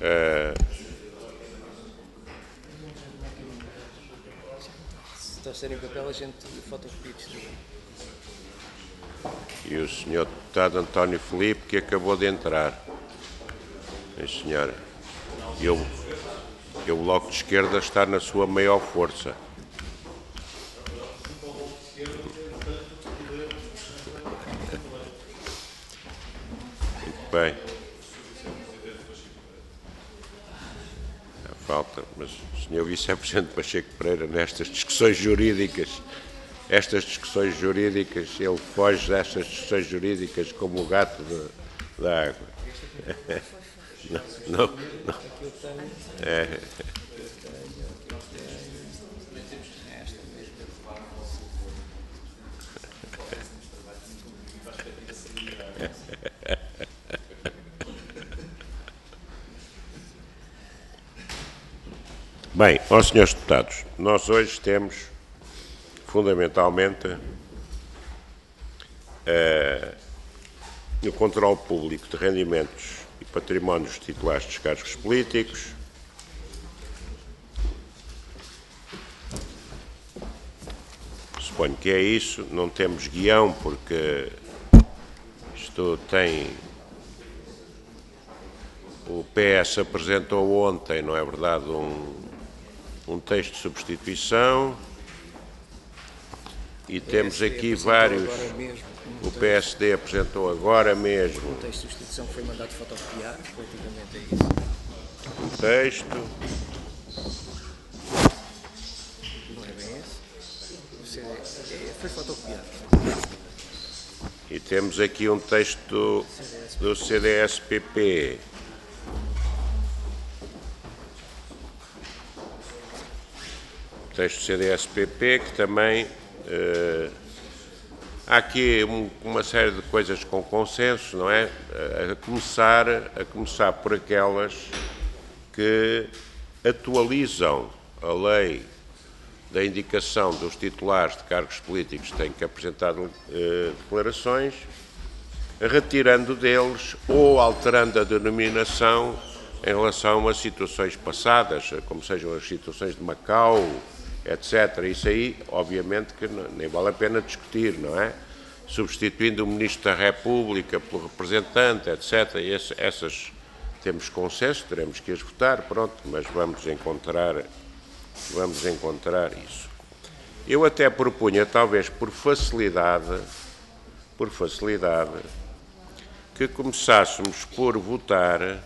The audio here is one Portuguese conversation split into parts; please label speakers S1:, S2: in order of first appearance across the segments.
S1: Se trouxerem papel, a gente fotocopia isto.
S2: E o senhor deputado António Filipe, que acabou de entrar. Sim, senhora. E o Bloco de Esquerda está na sua maior força. Muito bem. Falta, mas o senhor Vice-Presidente Pacheco Pereira, nestas discussões jurídicas, ele foge destas discussões jurídicas como o gato da água. Não. É. Bem, aos senhores deputados, nós hoje temos, fundamentalmente, o controle público de rendimentos e patrimónios titulares dos cargos políticos, suponho que é isso, não temos guião porque isto tem... O PS apresentou ontem, não é verdade, um texto de substituição e temos aqui vários... O PSD apresentou agora mesmo...
S1: Um texto de substituição que foi mandado fotocopiar, relativamente a isso.
S2: Um texto...
S1: Não é bem esse? Foi fotocopiado.
S2: E temos aqui um texto do CDS-PP. Texto do CDS-PP que também... há aqui uma série de coisas com consenso, não é? A começar por aquelas que atualizam a lei da indicação dos titulares de cargos políticos que têm que apresentar declarações, retirando deles ou alterando a denominação em relação a situações passadas, como sejam as situações de Macau, etc. Isso aí, obviamente, que nem vale a pena discutir, não é? Substituindo o Ministro da República pelo representante, etc. Essas temos consenso, teremos que as votar, pronto, mas vamos encontrar isso. Eu até propunha, talvez por facilidade, que começássemos por votar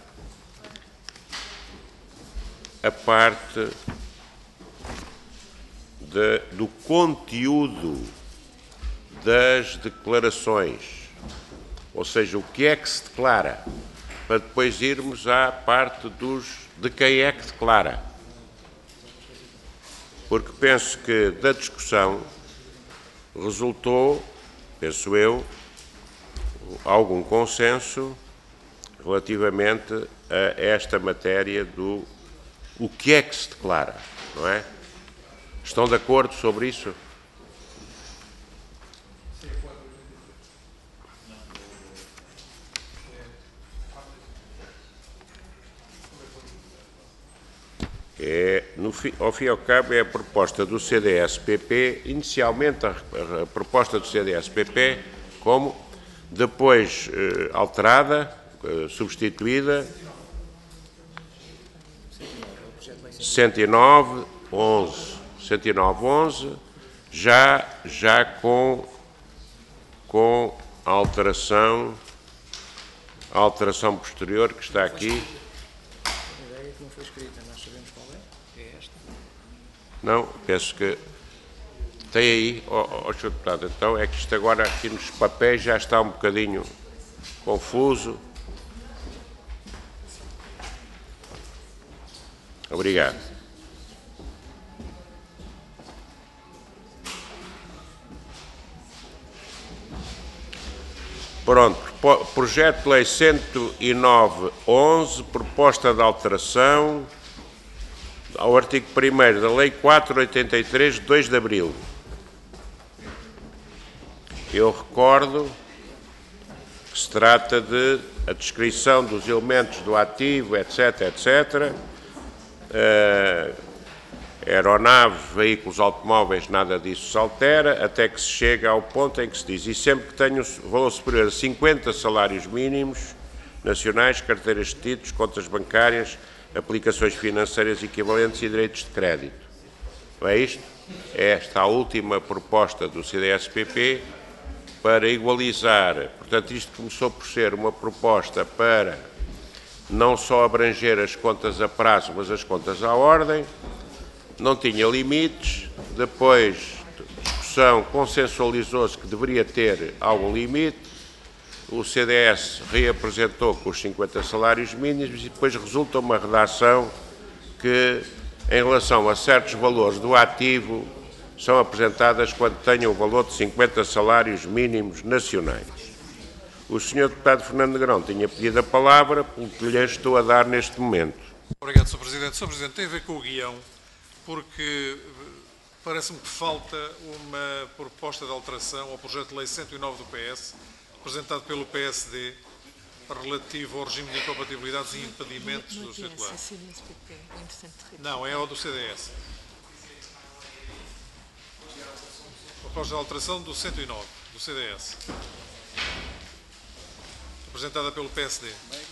S2: a parte do conteúdo das declarações, ou seja, o que é que se declara, para depois irmos à parte de quem é que declara. Porque penso que da discussão resultou, penso eu, algum consenso relativamente a esta matéria do o que é que se declara, não é? Estão de acordo sobre isso? Ao fim e ao cabo, é a proposta do CDS-PP, inicialmente a proposta do CDS-PP, como depois alterada, substituída, 109.11, já com a alteração posterior que está aqui.
S1: A ideia que não foi escrita, nós sabemos qual é? É esta?
S2: Não, penso que tem aí, Sr. Deputado, então é que isto agora aqui nos papéis já está um bocadinho confuso. Obrigado. Pronto, projeto de lei 109.11, proposta de alteração ao artigo 1º da lei 483, de 2 de abril. Eu recordo que se trata de a descrição dos elementos do ativo, etc., etc., aeronaves, veículos automóveis, nada disso se altera, até que se chega ao ponto em que se diz, e sempre que tenha valor superior a 50 salários mínimos nacionais, carteiras de títulos, contas bancárias, aplicações financeiras equivalentes e direitos de crédito. Não é isto? É esta a última proposta do CDS-PP para igualizar. Portanto, isto começou por ser uma proposta para não só abranger as contas a prazo, mas as contas à ordem. Não tinha limites, depois discussão consensualizou-se que deveria ter algum limite, o CDS reapresentou com os 50 salários mínimos e depois resulta uma redação que, em relação a certos valores do ativo, são apresentadas quando tenham o valor de 50 salários mínimos nacionais. O Sr. Deputado Fernando Negrão tinha pedido a palavra, pelo que lhe estou a dar neste momento.
S3: Obrigado, Sr. Presidente. Sr. Presidente, tem a ver com o guião, porque parece-me que falta uma proposta de alteração ao projeto de lei 109 do PS, apresentado pelo PSD, relativo ao regime de incompatibilidades e impedimentos do titular. Não, é ao do CDS. A proposta de alteração do 109, do CDS, apresentada pelo PSD.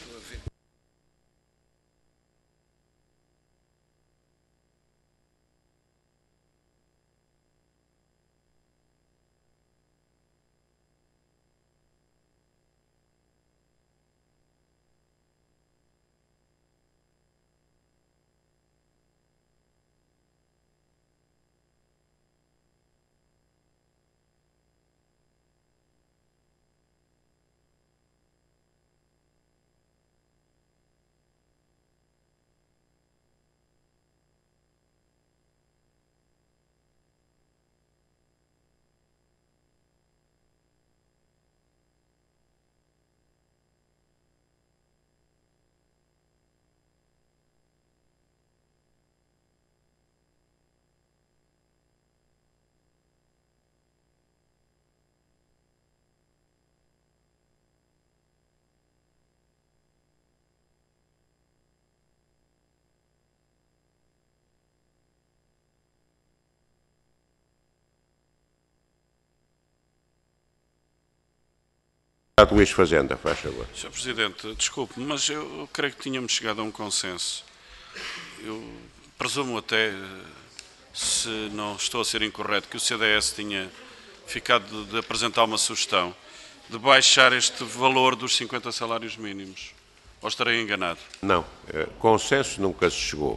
S2: Luís Fazenda, faz favor.
S4: Sr. Presidente, desculpe-me, mas eu creio que tínhamos chegado a um consenso. Eu presumo até, se não estou a ser incorreto, que o CDS tinha ficado de apresentar uma sugestão de baixar este valor dos 50 salários mínimos. Ou estarei enganado?
S2: Não, consenso nunca se chegou.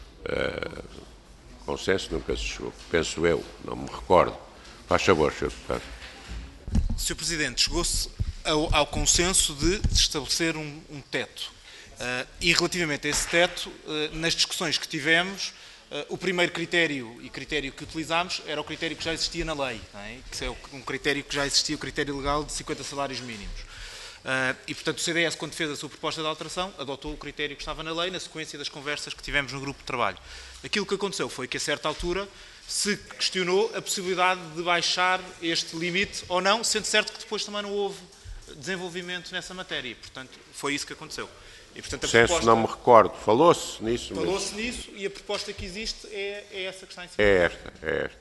S2: Consenso nunca se chegou, penso eu, não me recordo. Faz favor, Sr. Deputado.
S5: Sr. Presidente, chegou-se ao consenso de estabelecer um teto. E relativamente a esse teto, nas discussões que tivemos, o primeiro critério e critério que utilizámos era o critério que já existia na lei, não é? Que é um critério que já existia, o critério legal de 50 salários mínimos. E, portanto, o CDS, quando fez a sua proposta de alteração, adotou o critério que estava na lei, na sequência das conversas que tivemos no grupo de trabalho. Aquilo que aconteceu foi que, a certa altura, se questionou a possibilidade de baixar este limite ou não, sendo certo que depois também não houve desenvolvimento nessa matéria. E, portanto, foi isso que aconteceu. E, portanto,
S2: proposta, não me recordo. Falou-se nisso?
S5: Falou-se nisso e a proposta que existe é essa que está em cima.
S2: É esta.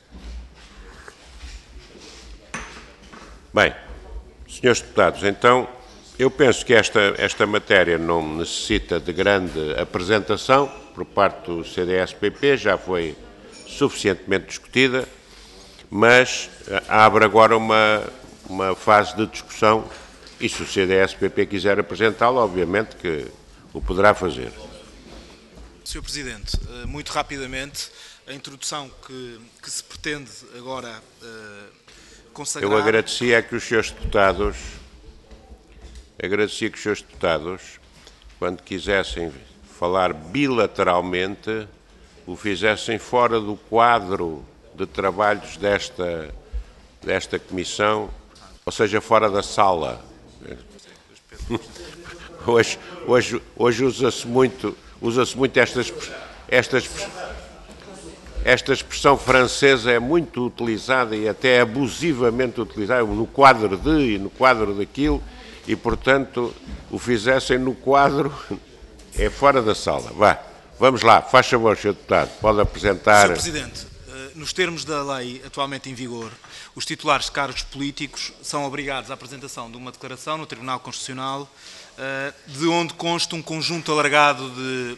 S2: Bem, senhores deputados, então, eu penso que esta matéria não necessita de grande apresentação por parte do CDS-PP, já foi suficientemente discutida, mas abre agora uma fase de discussão e se o CDS-PP quiser apresentá-lo, obviamente que o poderá fazer.
S5: Sr. Presidente, muito rapidamente, a introdução que se pretende agora consagrar...
S2: Eu agradecia que os senhores deputados, quando quisessem falar bilateralmente, o fizessem fora do quadro de trabalhos desta comissão, ou seja, fora da sala. Hoje usa-se muito esta expressão francesa é muito utilizada e até abusivamente utilizada no quadro de e no quadro daquilo, e, portanto, o fizessem no quadro, é fora da sala. Vamos lá, faz favor, Sr. Deputado, pode apresentar...
S5: Sr. Presidente, nos termos da lei atualmente em vigor, os titulares de cargos políticos são obrigados à apresentação de uma declaração no Tribunal Constitucional, de onde consta um conjunto alargado de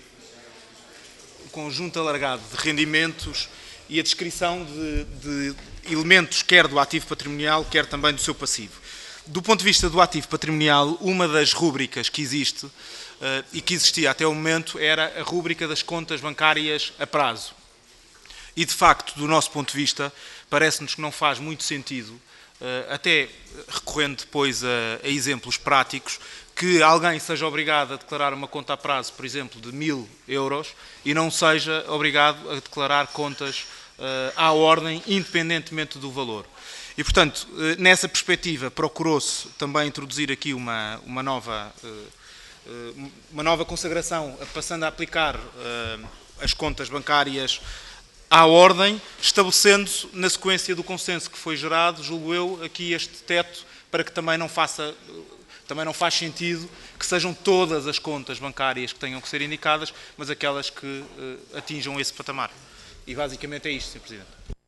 S5: rendimentos e a descrição de elementos, quer do ativo patrimonial, quer também do seu passivo. Do ponto de vista do ativo patrimonial, uma das rúbricas que existe e que existia até o momento era a rúbrica das contas bancárias a prazo. E, de facto, do nosso ponto de vista, parece-nos que não faz muito sentido, até recorrendo depois a exemplos práticos, que alguém seja obrigado a declarar uma conta a prazo, por exemplo, de 1.000 euros e não seja obrigado a declarar contas à ordem, independentemente do valor. E, portanto, nessa perspectiva, procurou-se também introduzir aqui uma nova consagração, passando a aplicar as contas bancárias à ordem, estabelecendo, na sequência do consenso que foi gerado, julgo eu, aqui este teto, para que também não faz sentido que sejam todas as contas bancárias que tenham que ser indicadas, mas aquelas que atinjam esse patamar. E basicamente é isto, Sr. Presidente.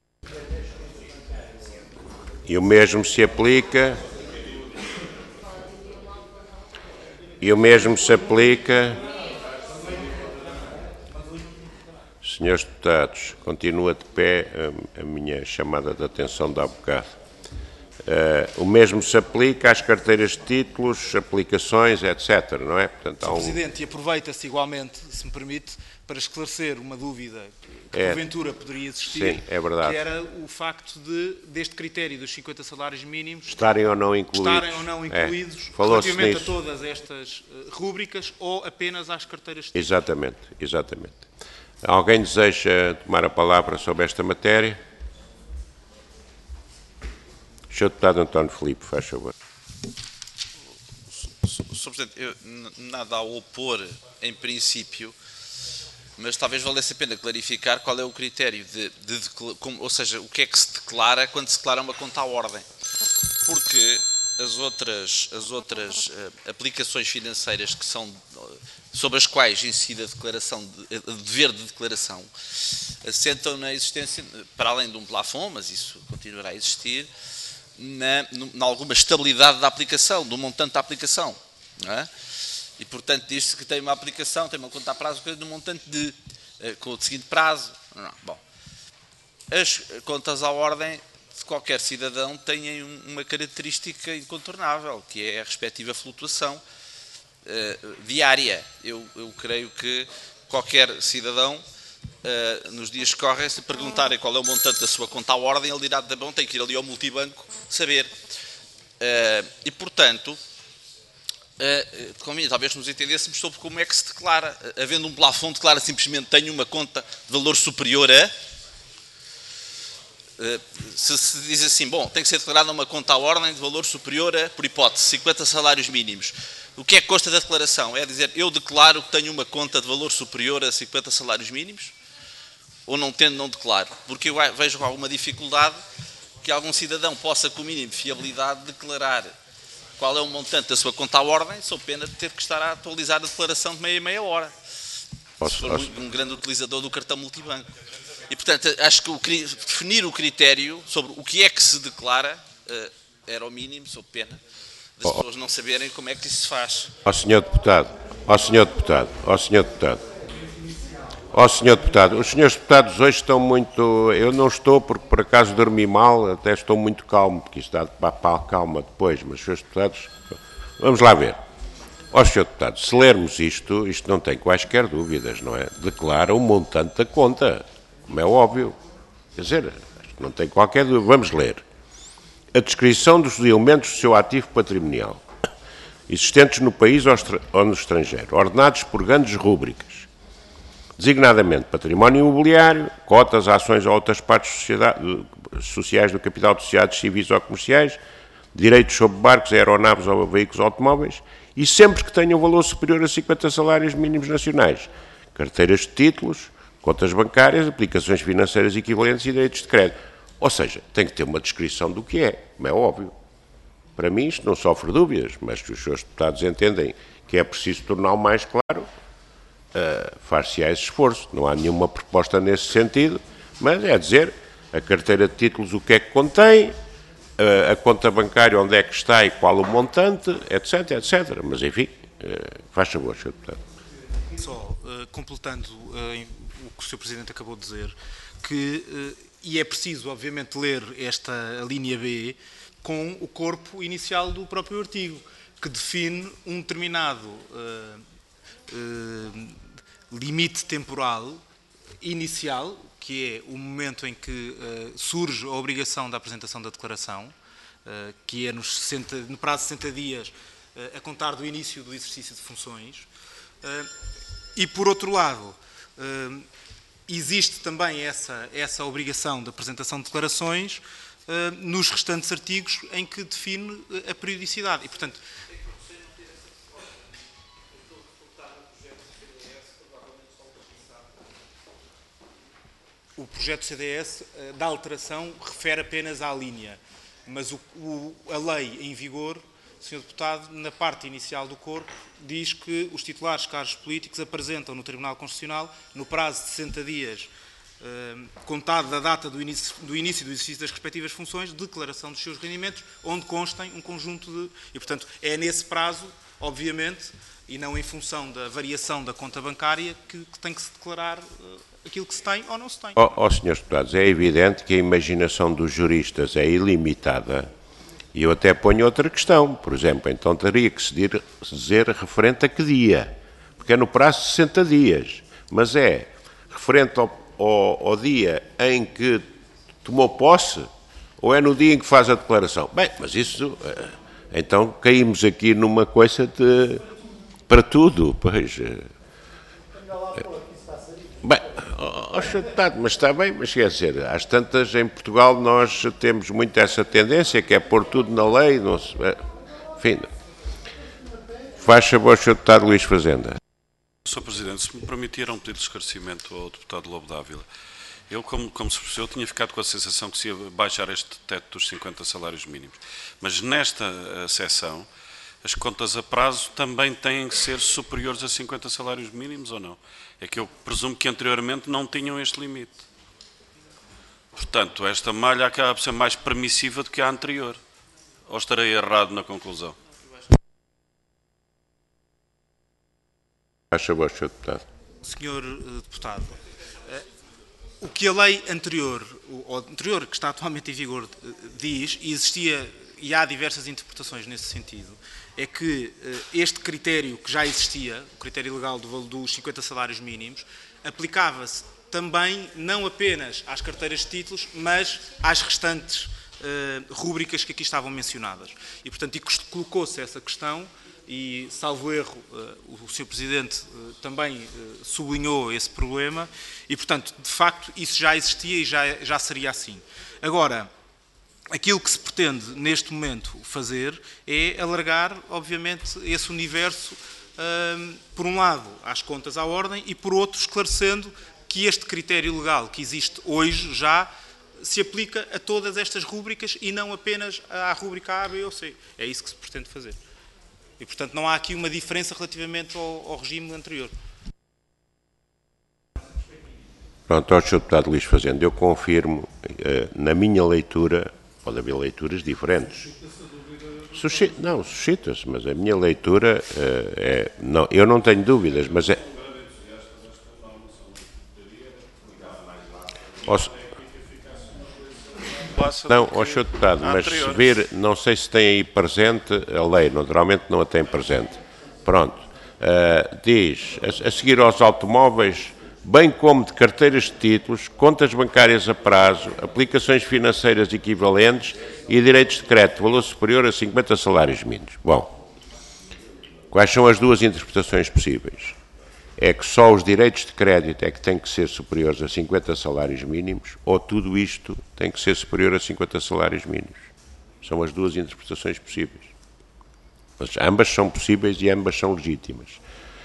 S2: E o mesmo se aplica... Senhores deputados, continua de pé a minha chamada de atenção de há bocado. O mesmo se aplica às carteiras de títulos, aplicações, etc., não é? Portanto,
S5: Sr. Presidente, e aproveita-se igualmente, se me permite, para esclarecer uma dúvida que porventura poderia existir,
S2: sim, é verdade,
S5: que era o facto deste critério dos 50 salários mínimos
S2: estarem ou não incluídos,
S5: relativamente a todas estas rúbricas ou apenas às carteiras de títulos.
S2: Exatamente. Alguém deseja tomar a palavra sobre esta matéria? Sr. Deputado António Filipe, faz favor.
S6: Sr. Presidente, eu nada a opor em princípio, mas talvez valesse a pena clarificar qual é o critério ou seja, o que é que se declara quando se declara uma conta à ordem. Porque as outras aplicações financeiras que são, sobre as quais incide a declaração, o dever de declaração, assentam na existência, para além de um plafond, mas isso continuará a existir, na alguma estabilidade da aplicação, do montante da aplicação, não é? E, portanto, diz-se que tem uma aplicação, tem uma conta a prazo, de um montante com o seguinte prazo. Não. Bom, as contas à ordem de qualquer cidadão têm uma característica incontornável, que é a respectiva flutuação diária. Eu creio que qualquer cidadão, nos dias que correm, se perguntarem qual é o montante da sua conta à ordem, ele dirá, bom, tem que ir ali ao multibanco saber. E, portanto, talvez nos entendêssemos sobre como é que se declara. Havendo um plafond, declara simplesmente tenho uma conta de valor superior a... Se diz assim, bom, tem que ser declarada uma conta à ordem de valor superior a, por hipótese, 50 salários mínimos. O que é que consta da declaração? É dizer, eu declaro que tenho uma conta de valor superior a 50 salários mínimos? Ou não tendo, não declaro? Porque eu vejo alguma dificuldade que algum cidadão possa, com o mínimo de fiabilidade, declarar qual é o montante da sua conta à ordem, sob pena de ter que estar a atualizar a declaração de meia em meia hora. Se for um grande utilizador do cartão multibanco. E, portanto, acho que definir o critério sobre o que é que se declara era o mínimo, sob pena das pessoas não saberem como é que isso se faz.
S2: Senhor Deputado, os senhores deputados hoje estão muito... Eu não estou porque por acaso dormi mal, até estou muito calmo, porque isto dá para calma depois, mas os senhores deputados... Vamos lá ver. Senhor Deputado, se lermos isto não tem quaisquer dúvidas, não é? Declara o montante da conta, como é óbvio. Quer dizer, não tem qualquer dúvida. Vamos ler. A descrição dos elementos do seu ativo patrimonial existentes no país ou no estrangeiro, ordenados por grandes rúbricas, designadamente património imobiliário, cotas, ações ou outras partes sociais do capital de sociedades civis ou comerciais, direitos sobre barcos, aeronaves ou veículos automóveis, e sempre que tenham valor superior a 50 salários mínimos nacionais, carteiras de títulos, contas bancárias, aplicações financeiras equivalentes e direitos de crédito. Ou seja, tem que ter uma descrição do que é, como é óbvio. para mim isto não sofre dúvidas, mas que os senhores deputados entendem que é preciso torná-lo mais claro, far-se-á esse esforço. Não há nenhuma proposta nesse sentido, mas é dizer a carteira de títulos o que é que contém, a conta bancária onde é que está e qual o montante, etc, etc. Mas, enfim, faz favor, Sr. Deputado.
S5: Só completando o que o Sr. Presidente acabou de dizer, que, e é preciso, obviamente, ler esta linha B com o corpo inicial do próprio artigo, que define um determinado limite temporal inicial, que é o momento em que surge a obrigação da apresentação da declaração, que é no prazo de 60 dias a contar do início do exercício de funções. E, por outro lado, existe também essa obrigação de apresentação de declarações nos restantes artigos em que define a periodicidade. E, portanto, o projeto CDS da alteração refere apenas à linha, mas a lei em vigor, Sr. Deputado, na parte inicial do corpo, diz que os titulares de cargos políticos apresentam no Tribunal Constitucional, no prazo de 60 dias, contado da data do início do exercício das respectivas funções, declaração dos seus rendimentos, onde constem um conjunto de... E, portanto, é nesse prazo, obviamente, e não em função da variação da conta bancária, que tem que se declarar aquilo que se tem ou não se tem.
S2: Senhores deputados, é evidente que a imaginação dos juristas é ilimitada e eu até ponho outra questão. Por exemplo, então teria que se dizer referente a que dia? Porque é no prazo de 60 dias, mas é referente ao dia em que tomou posse ou é no dia em que faz a declaração? Bem, mas isso... Então caímos aqui numa coisa para tudo, pois... Bem, Sr. Deputado, mas está bem, mas quer dizer, às tantas em Portugal nós temos muito essa tendência, que é pôr tudo na lei, não se... Enfim, faz favor, Sr. Deputado Luís Fazenda.
S4: Sr. Presidente, se me permitiram um pedido de esclarecimento ao Deputado Lobo Dávila. Eu, como se percebeu, tinha ficado com a sensação que se ia baixar este teto dos 50 salários mínimos. Mas nesta seção, as contas a prazo também têm que ser superiores a 50 salários mínimos ou não? É que eu presumo que anteriormente não tinham este limite. Portanto, esta malha acaba por ser mais permissiva do que a anterior. Ou estarei errado na conclusão?
S2: Faz favor, Sr. Deputado.
S5: Senhor Deputado, o que a lei anterior que está atualmente em vigor diz, e existia e há diversas interpretações nesse sentido, é que este critério que já existia, o critério legal dos 50 salários mínimos, aplicava-se também não apenas às carteiras de títulos, mas às restantes rúbricas que aqui estavam mencionadas. E, portanto, colocou-se essa questão e, salvo erro, o Sr. Presidente também sublinhou esse problema e, portanto, de facto, isso já existia e já seria assim. Agora, aquilo que se pretende neste momento fazer é alargar, obviamente, esse universo, por um lado, às contas à ordem e, por outro, esclarecendo que este critério legal que existe hoje já se aplica a todas estas rúbricas e não apenas à rúbrica A, B ou C. É isso que se pretende fazer. E, portanto, não há aqui uma diferença relativamente ao regime anterior.
S2: Pronto, ao Sr. Deputado Luís Fazenda, eu confirmo, na minha leitura, pode haver leituras diferentes. Não, suscita-se, mas a minha leitura é... Não, eu não tenho dúvidas, mas é... Não, Sr. Deputado, mas se vir, não sei se tem aí presente a lei, naturalmente não a tem presente. Pronto, diz, a seguir aos automóveis, bem como de carteiras de títulos, contas bancárias a prazo, aplicações financeiras equivalentes e direitos de crédito, valor superior a 50 salários mínimos. Bom, quais são as duas interpretações possíveis? É que só os direitos de crédito é que têm que ser superiores a 50 salários mínimos ou tudo isto tem que ser superior a 50 salários mínimos? São as duas interpretações possíveis. Mas ambas são possíveis e ambas são legítimas.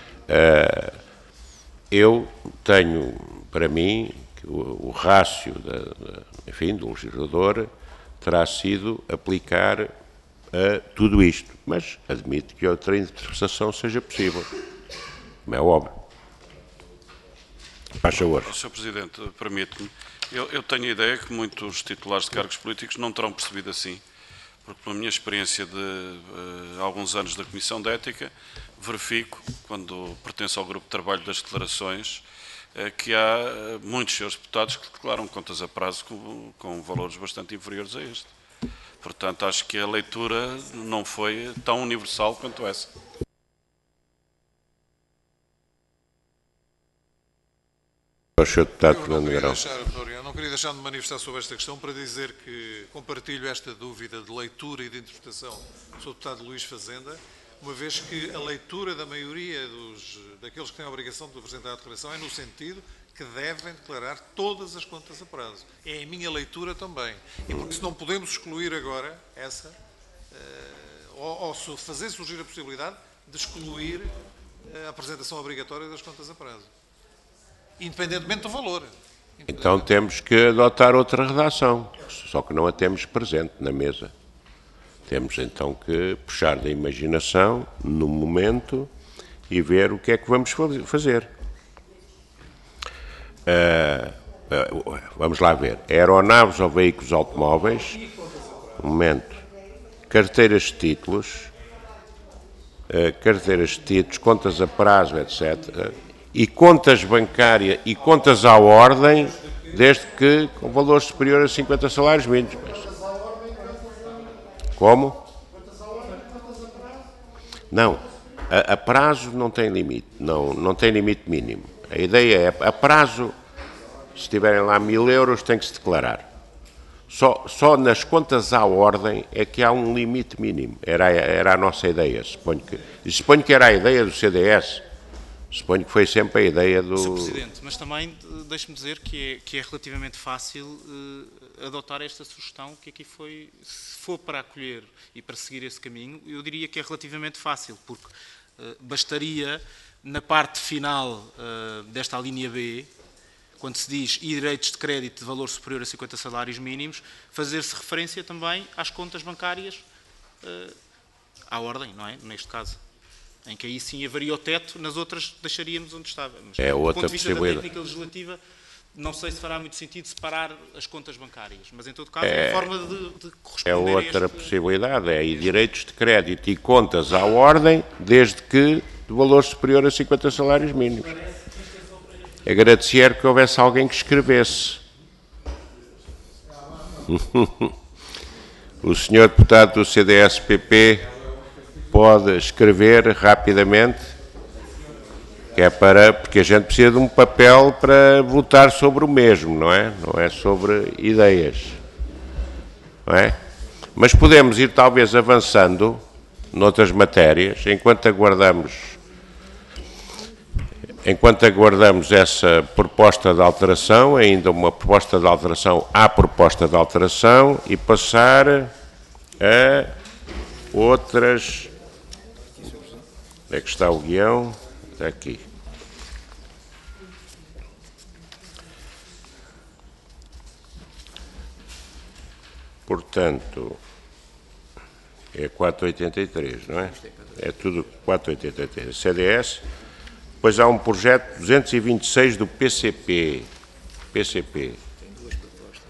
S2: Eu tenho, para mim, que o rácio do legislador terá sido aplicar a tudo isto, mas admito que outra interpretação seja possível, como é óbvio. Faz favor.
S4: Sr. Presidente, permite-me. Eu tenho a ideia que muitos titulares de cargos políticos não terão percebido assim, porque pela minha experiência de alguns anos da Comissão de Ética, verifico, quando pertenço ao grupo de trabalho das declarações, que há muitos senhores deputados que declaram contas a prazo com valores bastante inferiores a este. Portanto, acho que a leitura não foi tão universal quanto essa.
S2: Ao Sr. Deputado
S3: Eu
S2: Fernando Negrão.
S3: não queria deixar de me manifestar sobre esta questão para dizer que compartilho esta dúvida de leitura e de interpretação do Sr. Deputado Luís Fazenda, uma vez que a leitura da maioria daqueles que têm a obrigação de apresentar a declaração é no sentido que devem declarar todas as contas a prazo. É a minha leitura também. E por isso não podemos excluir agora essa, ou fazer surgir a possibilidade de excluir a apresentação obrigatória das contas a prazo. Independentemente do valor.
S2: Então temos que adotar outra redação, só que não a temos presente na mesa. Temos então que puxar da imaginação no momento e ver o que é que vamos fazer. Vamos lá ver. Aeronaves ou veículos automóveis, um momento, carteiras de títulos, contas a prazo, etc., e contas bancárias e contas à ordem, desde que com valor superior a 50 salários mínimos. Como? Não, a prazo não tem limite, não tem limite mínimo. A ideia é, a prazo, se tiverem lá 1000 euros, tem que se declarar. Só nas contas à ordem é que há um limite mínimo. Era a nossa ideia, suponho que era a ideia do CDS. Suponho que foi sempre a ideia do...
S5: Sr. Presidente, mas também deixe-me dizer que é relativamente fácil adotar esta sugestão que aqui foi, se for para acolher e para seguir esse caminho, eu diria que é relativamente fácil, porque bastaria, na parte final desta linha B, quando se diz e direitos de crédito de valor superior a 50 salários mínimos, fazer-se referência também às contas bancárias à ordem, não é? Neste caso. Em que aí sim haveria o teto, nas outras deixaríamos onde estava. Mas,
S2: é outra
S5: do ponto de vista da
S2: possibilidade.
S5: técnica legislativa, não sei se fará muito sentido separar as contas bancárias, mas em todo caso é uma forma de corresponder
S2: É outra possibilidade, e direitos de crédito e contas à ordem, desde que de valor superior a 50 salários mínimos. Agradecer que houvesse alguém que escrevesse. O senhor deputado do CDS-PP pode escrever rapidamente, que é porque a gente precisa de um papel para votar sobre o mesmo, não é? Não é sobre ideias, não é? Mas podemos ir talvez avançando noutras matérias, enquanto aguardamos essa proposta de alteração, ainda uma proposta de alteração à proposta de alteração, e passar a outras... Onde é que está o guião? Está aqui. Portanto, é 483, não é? É tudo 483. CDS. Depois há um projeto 226 do PCP.
S1: Tem duas propostas.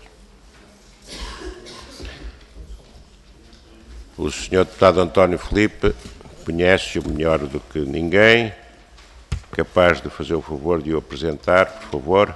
S2: O senhor deputado António Filipe conhece-o melhor do que ninguém, capaz de fazer o favor de o apresentar, por favor.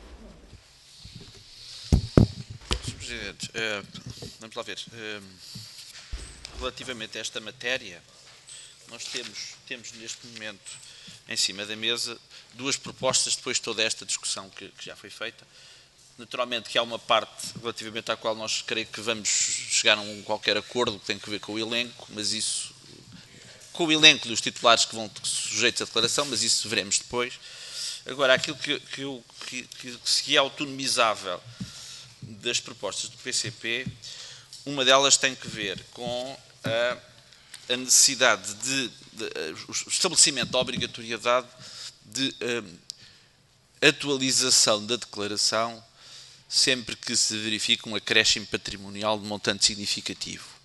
S6: Sr. Presidente, vamos lá ver. Relativamente a esta matéria, nós temos neste momento em cima da mesa duas propostas depois de toda esta discussão que já foi feita. Naturalmente que há uma parte relativamente à qual nós creio que vamos chegar a um qualquer acordo que tem que ver com o elenco, mas isso, com o elenco dos titulares que vão sujeitos à declaração, mas isso veremos depois. Agora, aquilo que se é autonomizável das propostas do PCP, uma delas tem que ver com a necessidade o estabelecimento da obrigatoriedade de atualização da declaração sempre que se verifica um acréscimo patrimonial de montante significativo.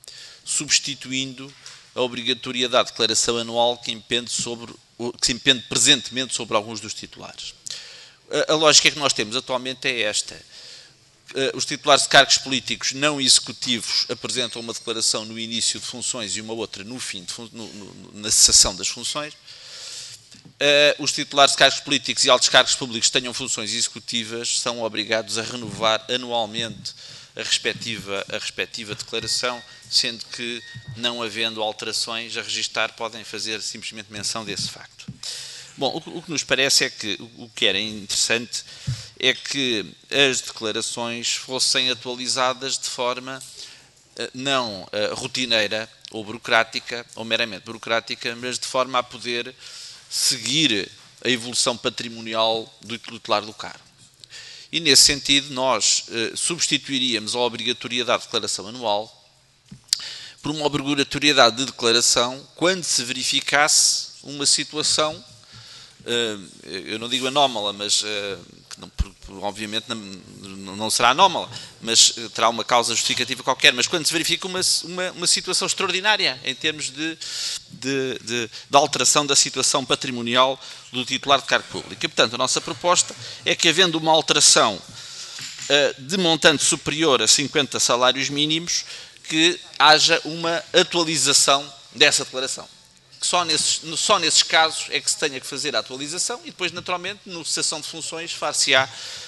S6: substituindo a obrigatoriedade de declaração anual que se impende presentemente sobre alguns dos titulares. A lógica que nós temos atualmente é esta. Os titulares de cargos políticos não executivos apresentam uma declaração no início de funções e uma outra no fim, na cessação das funções. Os titulares de cargos políticos e altos cargos públicos que tenham funções executivas são obrigados a renovar anualmente a respectiva declaração, sendo que, não havendo alterações a registar, podem fazer simplesmente menção desse facto. Bom, o que nos parece é que o que era interessante é que as declarações fossem atualizadas de forma não rotineira ou burocrática, ou meramente burocrática, mas de forma a poder seguir a evolução patrimonial do titular do cargo. E, nesse sentido, nós substituiríamos a obrigatoriedade de declaração anual por uma obrigatoriedade de declaração quando se verificasse uma situação, eu não digo anómala, mas que não, obviamente não será anómala, mas terá uma causa justificativa qualquer, mas quando se verifica uma situação extraordinária em termos de alteração da situação patrimonial do titular de cargo público. E, portanto, a nossa proposta é que, havendo uma alteração de montante superior a 50 salários mínimos, que haja uma atualização dessa declaração. Só nesses casos é que se tenha que fazer a atualização e depois, naturalmente, na cessação de funções, far-se-á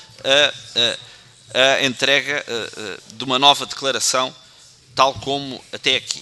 S6: a entrega de uma nova declaração, tal como até aqui.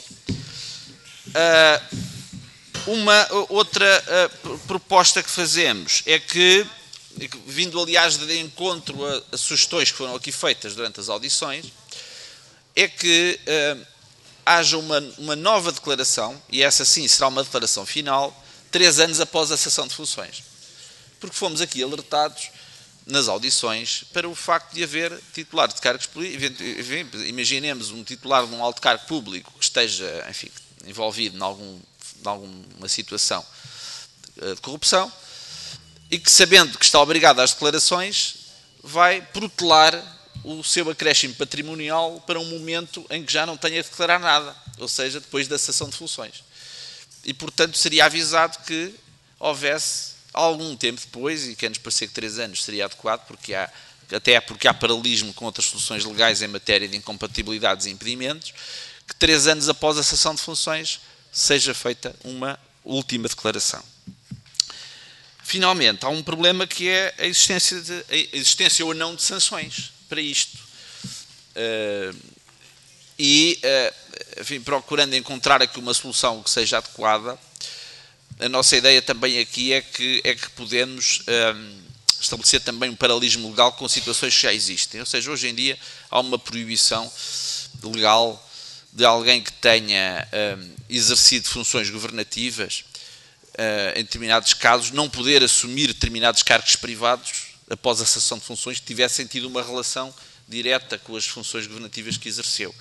S6: Uma outra proposta que fazemos é que, vindo aliás de encontro a sugestões que foram aqui feitas durante as audições, é que haja uma nova declaração, e essa sim será uma declaração final, 3 anos após a cessação de funções. Porque fomos aqui alertados nas audições para o facto de haver titulares de cargos políticos. Imaginemos um titular de um alto cargo público que esteja, enfim, envolvido em alguma situação de corrupção e que, sabendo que está obrigado às declarações, vai protelar o seu acréscimo patrimonial para um momento em que já não tenha de declarar nada, ou seja, depois da cessação de funções. E, portanto, seria avisado que houvesse algum tempo depois, e que nos parecia que 3 anos seria adequado, até porque há paralelismo com outras soluções legais em matéria de incompatibilidades e impedimentos, que 3 anos após a cessação de funções seja feita uma última declaração. Finalmente, há um problema que é a existência ou não de sanções para isto. Enfim, procurando encontrar aqui uma solução que seja adequada, a nossa ideia também aqui é que podemos estabelecer também um paralelismo legal com situações que já existem. Ou seja, hoje em dia há uma proibição legal de alguém que tenha exercido funções governativas, em determinados casos, não poder assumir determinados cargos privados após a cessação de funções que tivessem tido uma relação direta com as funções governativas que exerceu.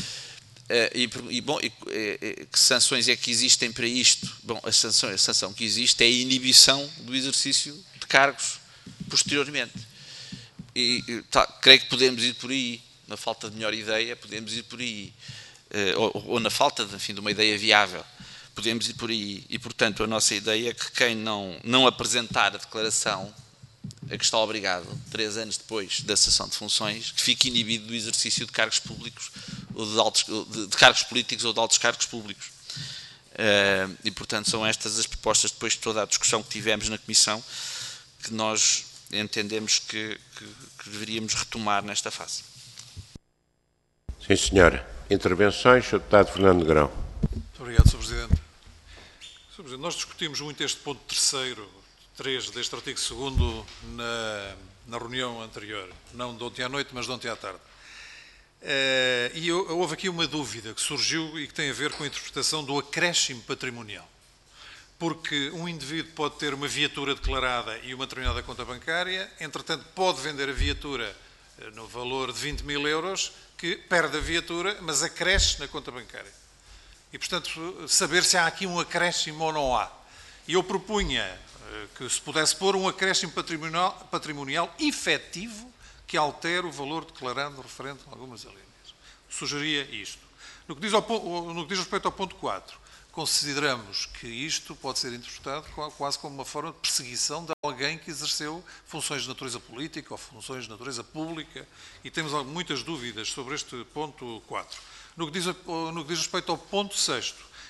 S6: Que sanções é que existem para isto? Bom, a sanção que existe é a inibição do exercício de cargos posteriormente. Creio que podemos ir por aí, na falta de melhor ideia, podemos ir por aí. Ou na falta de uma ideia viável, podemos ir por aí. E, portanto, a nossa ideia é que quem não apresentar a declaração a que está obrigado 3 anos depois da cessação de funções, que fique inibido do exercício de cargos públicos, ou de cargos políticos ou de altos cargos públicos. E, portanto, são estas as propostas, depois de toda a discussão que tivemos na Comissão, que nós entendemos que deveríamos retomar nesta fase.
S2: Sim, senhora. Intervenções, Sr. Deputado Fernando Negrão.
S3: Muito obrigado, Sr. Presidente. Sr. Presidente, nós discutimos muito este ponto 3 deste artigo 2º na reunião anterior, não de ontem à noite, mas de ontem à tarde. E houve aqui uma dúvida que surgiu e que tem a ver com a interpretação do acréscimo patrimonial. Porque um indivíduo pode ter uma viatura declarada e uma determinada conta bancária, entretanto pode vender a viatura no valor de 20 mil euros, que perde a viatura, mas acresce na conta bancária. E, portanto, saber se há aqui um acréscimo ou não há. E eu propunha que se pudesse pôr um acréscimo patrimonial efetivo que altere o valor declarado referente a algumas alíneas. Sugeria isto. No que diz respeito ao ponto 4, consideramos que isto pode ser interpretado quase como uma forma de perseguição de alguém que exerceu funções de natureza política ou funções de natureza pública, e temos muitas dúvidas sobre este ponto 4. No que diz respeito ao ponto 6º,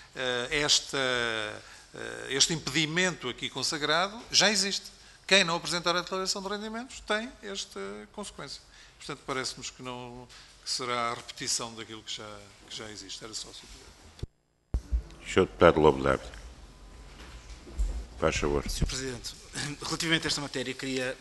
S3: este impedimento aqui consagrado já existe. Quem não apresentar a declaração de rendimentos tem esta consequência. Portanto, parece-nos que será a repetição daquilo que já existe. Era só, Sr. Presidente.
S2: Sr. Deputado Lobo D'Ávila. Faz favor.
S5: Sr. Presidente, relativamente a esta matéria, queria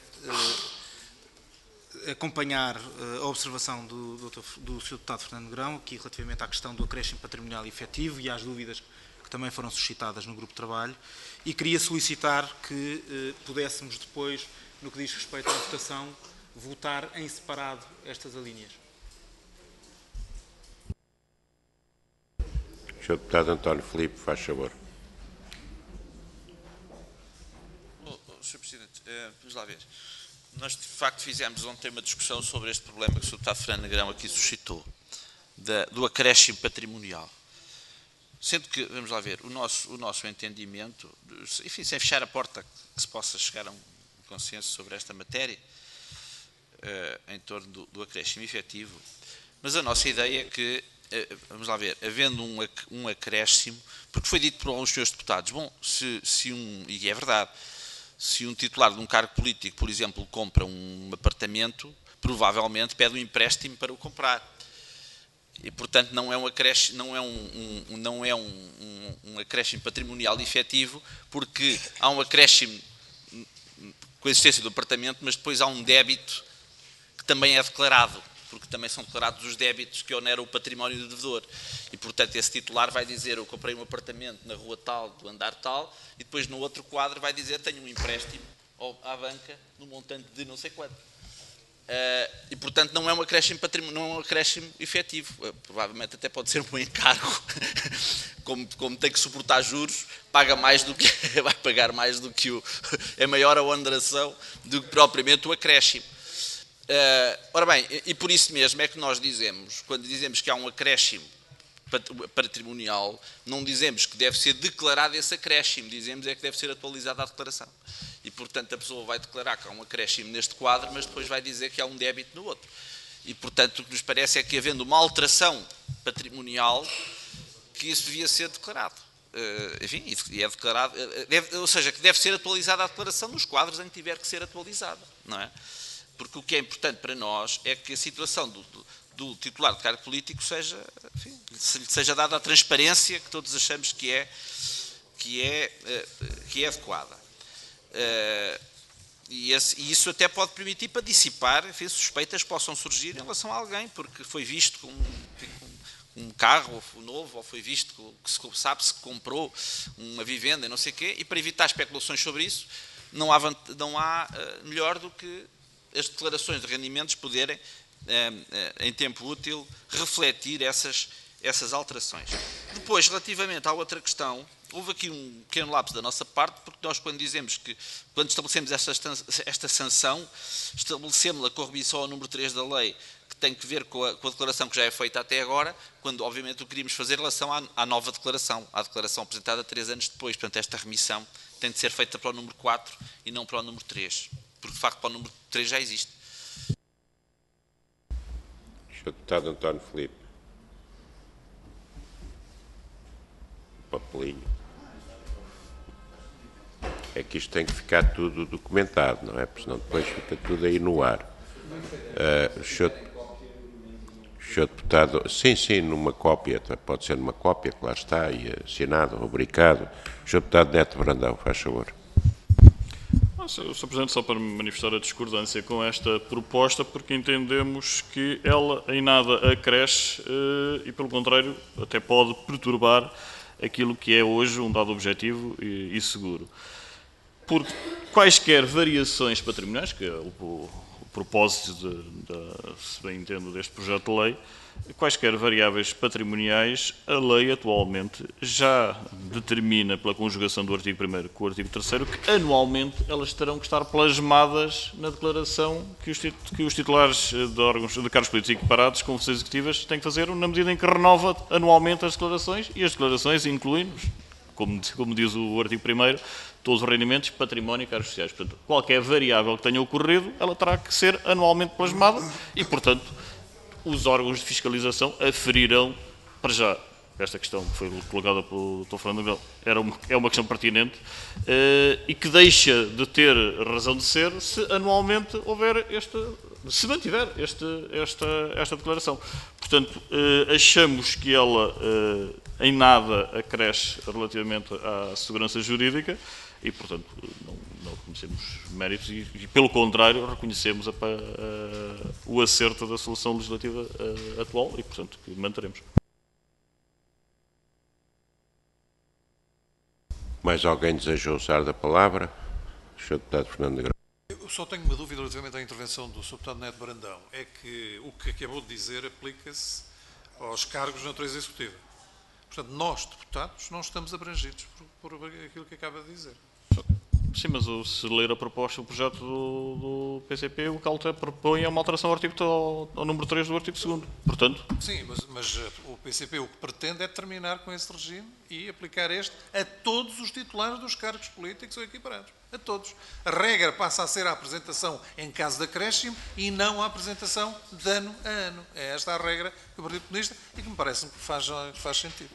S5: acompanhar a observação do Sr. Deputado Fernando Negrão, aqui relativamente à questão do acréscimo patrimonial efetivo e às dúvidas que também foram suscitadas no grupo de trabalho, e queria solicitar que pudéssemos depois, no que diz respeito à votação, votar em separado estas alíneas.
S2: Sr. Deputado António Filipe, faz favor.
S6: Sr. Presidente, vamos lá ver. Nós, de facto, fizemos ontem uma discussão sobre este problema que o Sr. Deputado Fernando Negrão aqui suscitou, do acréscimo patrimonial. Sendo que, vamos lá ver, o nosso entendimento, enfim, sem fechar a porta que se possa chegar a um consenso sobre esta matéria, em torno do acréscimo efetivo, mas a nossa ideia é que, vamos lá ver, havendo um acréscimo, porque foi dito por alguns senhores deputados, bom, e é verdade, se um titular de um cargo político, por exemplo, compra um apartamento, provavelmente pede um empréstimo para o comprar. E, portanto, não é um acréscimo patrimonial efetivo, porque há um acréscimo com a existência do apartamento, mas depois há um débito que também é declarado, porque também são declarados os débitos que oneram o património do devedor. E, portanto, esse titular vai dizer, eu comprei um apartamento na rua tal, do andar tal, e depois no outro quadro vai dizer, tenho um empréstimo à banca no montante de não sei quanto. E, portanto, não é um acréscimo patrimonial, não é um acréscimo efetivo. Provavelmente até pode ser um encargo. Como tem que suportar juros, paga mais do que vai pagar mais do que é maior a oneração do que propriamente o acréscimo. Ora bem, e por isso mesmo é que nós dizemos, quando dizemos que há um acréscimo patrimonial, não dizemos que deve ser declarado esse acréscimo, dizemos é que deve ser atualizada a declaração. E, portanto, a pessoa vai declarar que há um acréscimo neste quadro, mas depois vai dizer que há um débito no outro. E, portanto, o que nos parece é que, havendo uma alteração patrimonial, que isso devia ser declarado. Enfim, e é declarado, ou seja, que deve ser atualizada a declaração nos quadros em que tiver que ser atualizada, não é? Porque o que é importante para nós é que a situação do titular de cargo político seja dada a transparência que todos achamos que é adequada. E isso até pode permitir para dissipar, enfim, suspeitas que possam surgir em relação a alguém, porque foi visto com um carro novo, ou foi visto que sabe-se que comprou uma vivenda e não sei o quê, e para evitar especulações sobre isso, não há melhor do que as declarações de rendimentos poderem, em tempo útil, refletir essas alterações. Depois, relativamente à outra questão, houve aqui um pequeno lapso da nossa parte, porque nós, quando estabelecemos esta sanção, estabelecemos-la com a remissão ao número 3 da lei, que tem que ver com a declaração que já é feita até agora, quando, obviamente, o queríamos fazer em relação à nova declaração, à declaração apresentada 3 anos depois. Portanto, esta remissão tem de ser feita para o número 4 e não para o número 3, porque, de facto, para o número 3 já existe.
S2: Sr. Deputado António Filipe. Papelinho. É que isto tem que ficar tudo documentado, não é? Porque senão depois fica tudo aí no ar. Sr. Deputado, sim, numa cópia, pode ser numa cópia, que lá está, e assinado, rubricado. Sr. Deputado Neto Brandão, faz favor.
S7: Sr. Presidente, só para manifestar a discordância com esta proposta, porque entendemos que ela em nada acresce e, pelo contrário, até pode perturbar aquilo que é hoje um dado objetivo e seguro. Porque quaisquer variações patrimoniais, que o propósito, se bem entendo, deste projeto de lei, quaisquer variáveis patrimoniais, a lei atualmente já determina, pela conjugação do artigo 1º com o artigo 3º, que anualmente elas terão que estar plasmadas na declaração que os titulares de órgãos de cargos políticos equiparados com funções executivas têm que fazer, na medida em que renova anualmente as declarações, e as declarações incluem-nos, como diz o artigo 1º, todos os rendimentos, património e cargos sociais. Portanto, qualquer variável que tenha ocorrido, ela terá que ser anualmente plasmada e, portanto, os órgãos de fiscalização aferirão, para já, esta questão que foi colocada pelo Dr. Fernando Negrão é uma questão pertinente e que deixa de ter razão de ser se anualmente houver se mantiver esta declaração. Portanto, achamos que ela em nada acresce relativamente à segurança jurídica e, portanto, não reconhecemos méritos e, pelo contrário, reconhecemos o acerto da solução legislativa atual e, portanto, que manteremos.
S2: Mais alguém deseja usar da palavra? Sr. Deputado Fernando Negrão.
S3: Eu só tenho uma dúvida relativamente à intervenção do Sr. Deputado Neto Brandão. É que o que acabou de dizer aplica-se aos cargos de natureza executiva. Portanto, nós, deputados, não estamos abrangidos por aquilo que acaba de dizer.
S7: Sim, mas se ler a proposta, o projeto do PCP, o que ele propõe é uma alteração ao número 3 do artigo 2º. Portanto...
S3: Sim, mas o PCP o que pretende é terminar com esse regime e aplicar este a todos os titulares dos cargos políticos ou equiparados. A todos. A regra passa a ser a apresentação em caso de acréscimo e não a apresentação de ano a ano. É esta a regra do Partido Comunista e que me parece que faz sentido.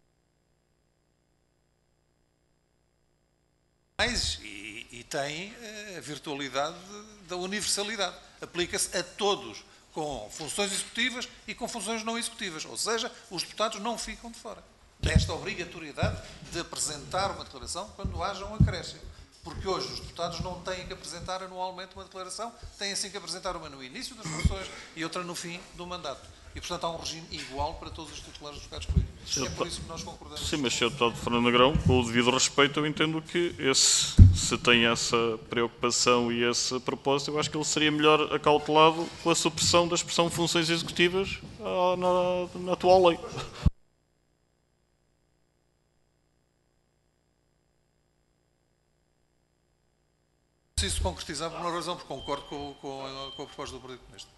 S3: E tem a virtualidade da universalidade. Aplica-se a todos, com funções executivas e com funções não executivas. Ou seja, os deputados não ficam de fora desta obrigatoriedade de apresentar uma declaração quando haja um acréscimo. Porque hoje os deputados não têm que apresentar anualmente uma declaração, têm sim que apresentar uma no início das funções e outra no fim do mandato. E, portanto, há um regime igual para todos os titulares dos cargos políticos. É por isso que nós concordamos.
S7: Sim, mas, Sr. Deputado Fernando Negrão, com o devido respeito, eu entendo que se tem essa preocupação e esse propósito, eu acho que ele seria melhor acautelado com a supressão da expressão funções executivas na atual lei.
S3: Preciso concretizar por uma razão, porque concordo com a proposta do Partido Comunista.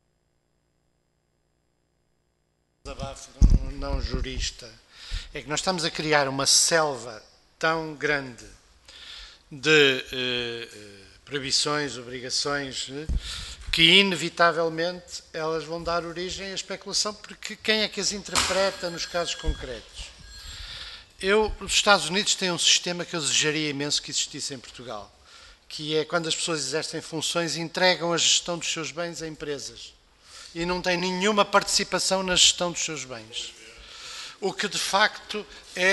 S8: Desabafo de um não jurista é que nós estamos a criar uma selva tão grande de proibições, obrigações, que inevitavelmente elas vão dar origem à especulação, porque quem é que as interpreta nos casos concretos? Os Estados Unidos têm um sistema que eu desejaria imenso que existisse em Portugal, que é quando as pessoas exercem funções, entregam a gestão dos seus bens a empresas e não têm nenhuma participação na gestão dos seus bens. O que de facto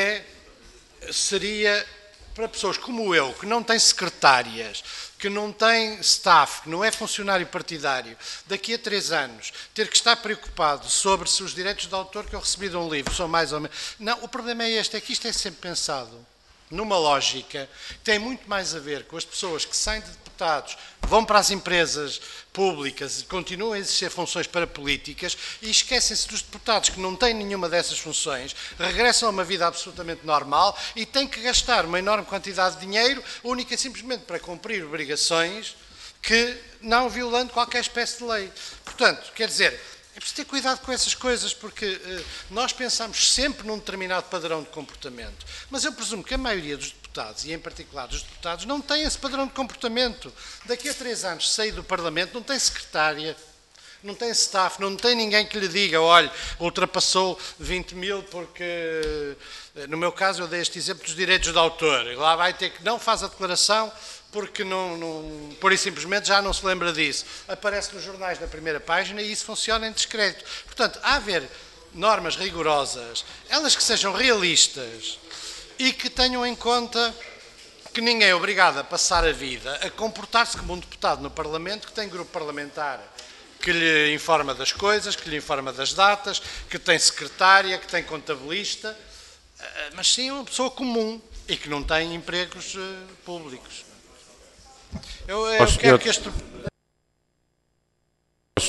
S8: seria para pessoas como eu, que não têm secretárias, que não têm staff, que não é funcionário partidário, daqui a 3 anos, ter que estar preocupado sobre se os direitos de autor que eu recebi de um livro são mais ou menos... Não, o problema é este, é que isto é sempre pensado numa lógica que tem muito mais a ver com as pessoas que saem de deputados, vão para as empresas públicas e continuam a exercer funções parapolíticas e esquecem-se dos deputados que não têm nenhuma dessas funções, regressam a uma vida absolutamente normal e têm que gastar uma enorme quantidade de dinheiro única e simplesmente para cumprir obrigações que não violando qualquer espécie de lei. Portanto, quer dizer, é preciso ter cuidado com essas coisas, porque nós pensamos sempre num determinado padrão de comportamento, mas eu presumo que a maioria dos deputados, e em particular dos deputados, não tem esse padrão de comportamento. Daqui a 3 anos sair do Parlamento, não tem secretária, não tem staff, não tem ninguém que lhe diga, olha, ultrapassou 20 mil porque, no meu caso, eu dei este exemplo dos direitos de autor, e lá vai ter que não faz a declaração, porque por isso simplesmente já não se lembra disso. Aparece nos jornais na primeira página e isso funciona em descrédito. Portanto, há a haver normas rigorosas, elas que sejam realistas e que tenham em conta que ninguém é obrigado a passar a vida a comportar-se como um deputado no Parlamento que tem grupo parlamentar que lhe informa das coisas, que lhe informa das datas, que tem secretária, que tem contabilista, mas sim uma pessoa comum e que não tem empregos públicos. Eu quero que este...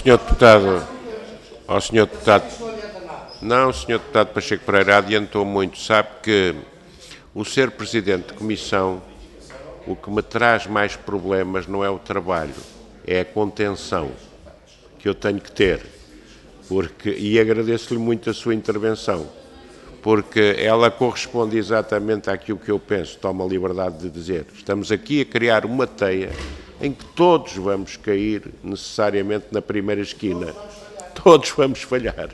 S2: Sr. Deputado, ao Sr. Deputado, não, Sr. Deputado Pacheco Pereira adiantou muito. Sabe que o ser Presidente de Comissão, o que me traz mais problemas não é o trabalho, é a contenção que eu tenho que ter. E agradeço-lhe muito a sua intervenção, porque ela corresponde exatamente àquilo que eu penso, tomo a liberdade de dizer. Estamos aqui a criar uma teia em que todos vamos cair necessariamente na primeira esquina. Todos vamos falhar.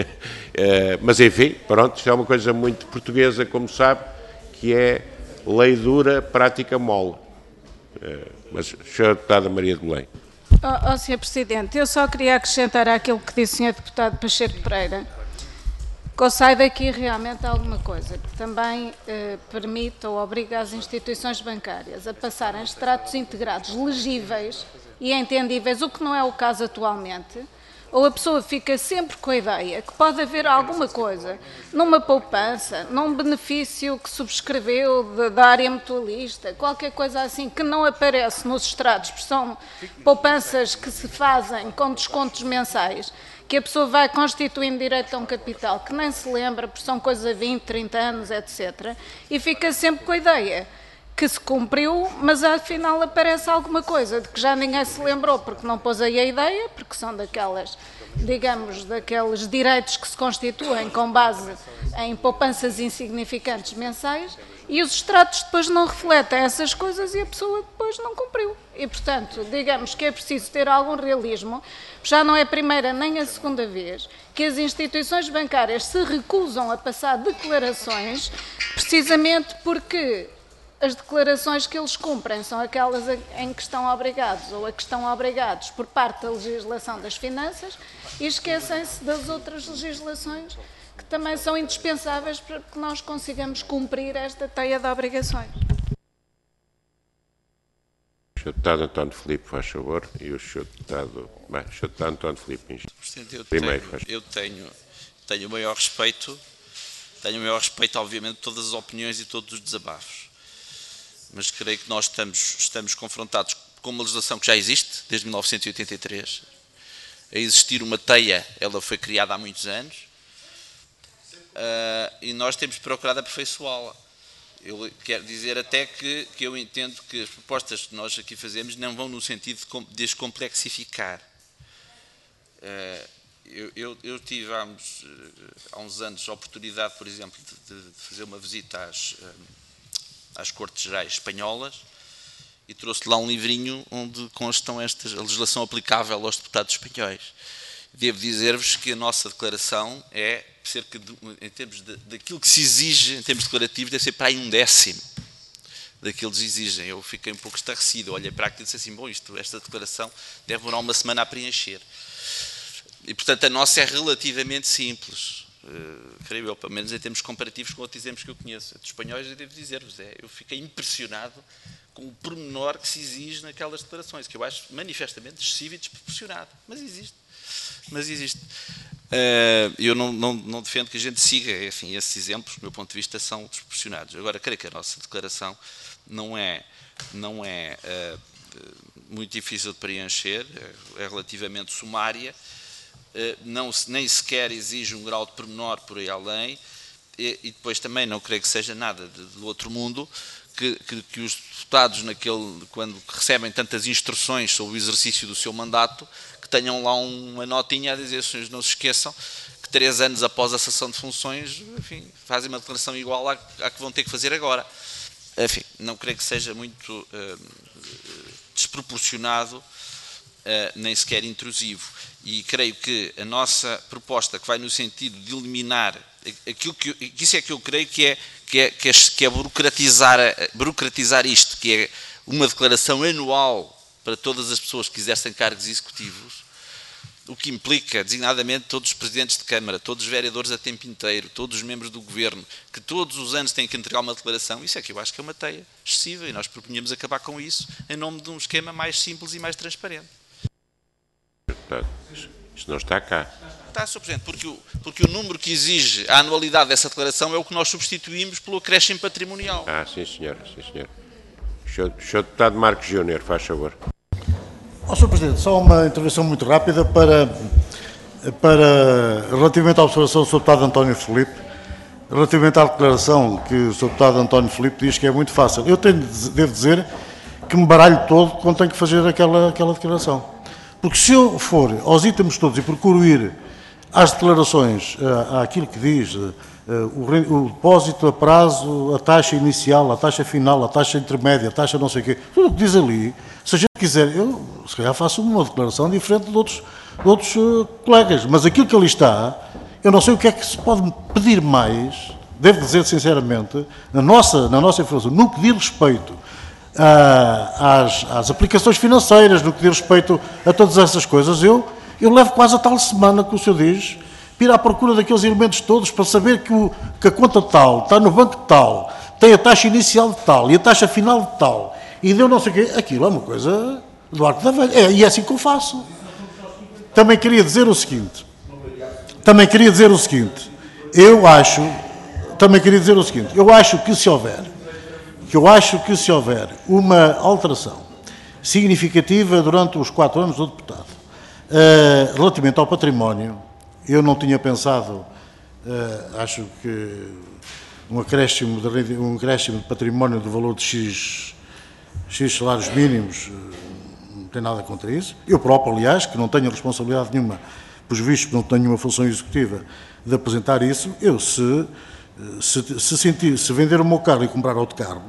S2: Mas, enfim, pronto, isto é uma coisa muito portuguesa, como sabe, que é lei dura, prática mole. Mas, Sra. Deputada Maria de Belém.
S9: Sr. Presidente, eu só queria acrescentar àquilo que disse o Sr. Deputado Pacheco Pereira, que eu saio daqui realmente alguma coisa, que também permite ou obriga as instituições bancárias a passarem extratos integrados legíveis e entendíveis, o que não é o caso atualmente, ou a pessoa fica sempre com a ideia que pode haver alguma coisa numa poupança, num benefício que subscreveu da área mutualista, qualquer coisa assim que não aparece nos extratos, porque são poupanças que se fazem com descontos mensais, que a pessoa vai constituindo direito a um capital que nem se lembra, porque são coisas a 20, 30 anos, etc. E fica sempre com a ideia que se cumpriu, mas afinal aparece alguma coisa de que já ninguém se lembrou, porque não pôs aí a ideia, porque são daquelas, digamos, daqueles direitos que se constituem com base em poupanças insignificantes mensais, e os extratos depois não refletem essas coisas e a pessoa depois não cumpriu. E, portanto, digamos que é preciso ter algum realismo, já não é a primeira nem a segunda vez que as instituições bancárias se recusam a passar declarações, precisamente porque as declarações que eles cumprem são aquelas em que estão obrigados ou a que estão obrigados por parte da legislação das finanças e esquecem-se das outras legislações que também são indispensáveis para que nós consigamos cumprir esta teia de obrigações.
S2: O Sr. Deputado António Filipe, faz favor, e o Sr. Deputado... Bem, o Sr. Deputado António Filipe,
S6: eu tenho o maior respeito, obviamente, de todas as opiniões e todos os desabafos. Mas creio que nós estamos confrontados com uma legislação que já existe, desde 1983. A existir uma teia, ela foi criada há muitos anos, e nós temos procurado aperfeiçoá-la. Eu quero dizer até que eu entendo que as propostas que nós aqui fazemos não vão no sentido de descomplexificar. Eu tive há uns anos a oportunidade, por exemplo, de fazer uma visita às Cortes Gerais Espanholas e trouxe lá um livrinho onde constam a legislação aplicável aos deputados espanhóis. Devo dizer-vos que a nossa declaração é cerca de, em termos daquilo que se exige, em termos declarativos, deve ser para aí 1/10 daquilo que eles exigem. Eu fiquei um pouco estarrecido, olhei para aquilo e disse assim, bom, esta declaração deve demorar uma semana a preencher. E, portanto, a nossa é relativamente simples. Creio eu, pelo menos em termos comparativos com outros exemplos que eu conheço. Dos espanhóis, eu devo dizer-vos, eu fiquei impressionado com o pormenor que se exige naquelas declarações, que eu acho manifestamente excessivo e desproporcionado. Mas existe. Eu não defendo que a gente siga, enfim, esses exemplos, do meu ponto de vista, são desproporcionados. Agora, creio que a nossa declaração não é muito difícil de preencher, é relativamente sumária, nem sequer exige um grau de pormenor por aí além, e depois também não creio que seja nada do outro mundo, que os deputados, quando recebem tantas instruções sobre o exercício do seu mandato, que tenham lá uma notinha a dizer, senhores, não se esqueçam que 3 anos após a cessação de funções, enfim, fazem uma declaração igual à que vão ter que fazer agora. Enfim, não creio que seja muito desproporcionado, nem sequer intrusivo. E creio que a nossa proposta, que vai no sentido de eliminar aquilo que isso é que eu creio que é burocratizar isto, que é uma declaração anual para todas as pessoas que exercem cargos executivos, o que implica, designadamente, todos os presidentes de Câmara, todos os vereadores a tempo inteiro, todos os membros do Governo, que todos os anos têm que entregar uma declaração, isso é que eu acho que é uma teia excessiva, e nós propunhamos acabar com isso em nome de um esquema mais simples e mais transparente.
S2: Isto não está cá.
S6: Está, Sr. Presidente, porque o número que exige a anualidade dessa declaração é o que nós substituímos pelo acréscimo patrimonial.
S2: Sim, senhora. Sim, senhor. Sr. Deputado Marcos Júnior, faz favor.
S10: Sr. Presidente, só uma intervenção muito rápida relativamente à observação do Sr. Deputado António Filipe, relativamente à declaração que o Sr. Deputado António Filipe diz que é muito fácil. Eu devo dizer que me baralho todo quando tenho que fazer aquela declaração. Porque se eu for aos itens todos e procuro ir às declarações, àquilo que diz, o depósito a prazo, a taxa inicial, a taxa final, a taxa intermédia, a taxa não sei o quê, tudo o que diz ali, se a gente quiser, eu se calhar faço uma declaração diferente de outros colegas, mas aquilo que ali está, eu não sei o que é que se pode pedir mais, devo dizer sinceramente, na nossa informação, no que diz respeito às aplicações financeiras, no que diz respeito a todas essas coisas, eu levo quase a tal semana que o senhor diz, para ir à procura daqueles elementos todos, para saber que a conta tal está no banco tal, tem a taxa inicial de tal e a taxa final de tal, e deu não sei o quê, aquilo é uma coisa do arco da velha. E é assim que eu faço. Também queria dizer o seguinte, eu acho que se houver uma alteração significativa durante os 4 anos do deputado, relativamente ao património, eu não tinha pensado, acho que um acréscimo de património do valor de X salários mínimos, não tem nada contra isso. Eu próprio, aliás, que não tenho responsabilidade nenhuma, pois visto que não tenho uma função executiva de apresentar isso, eu se vender o meu carro e comprar outro carro,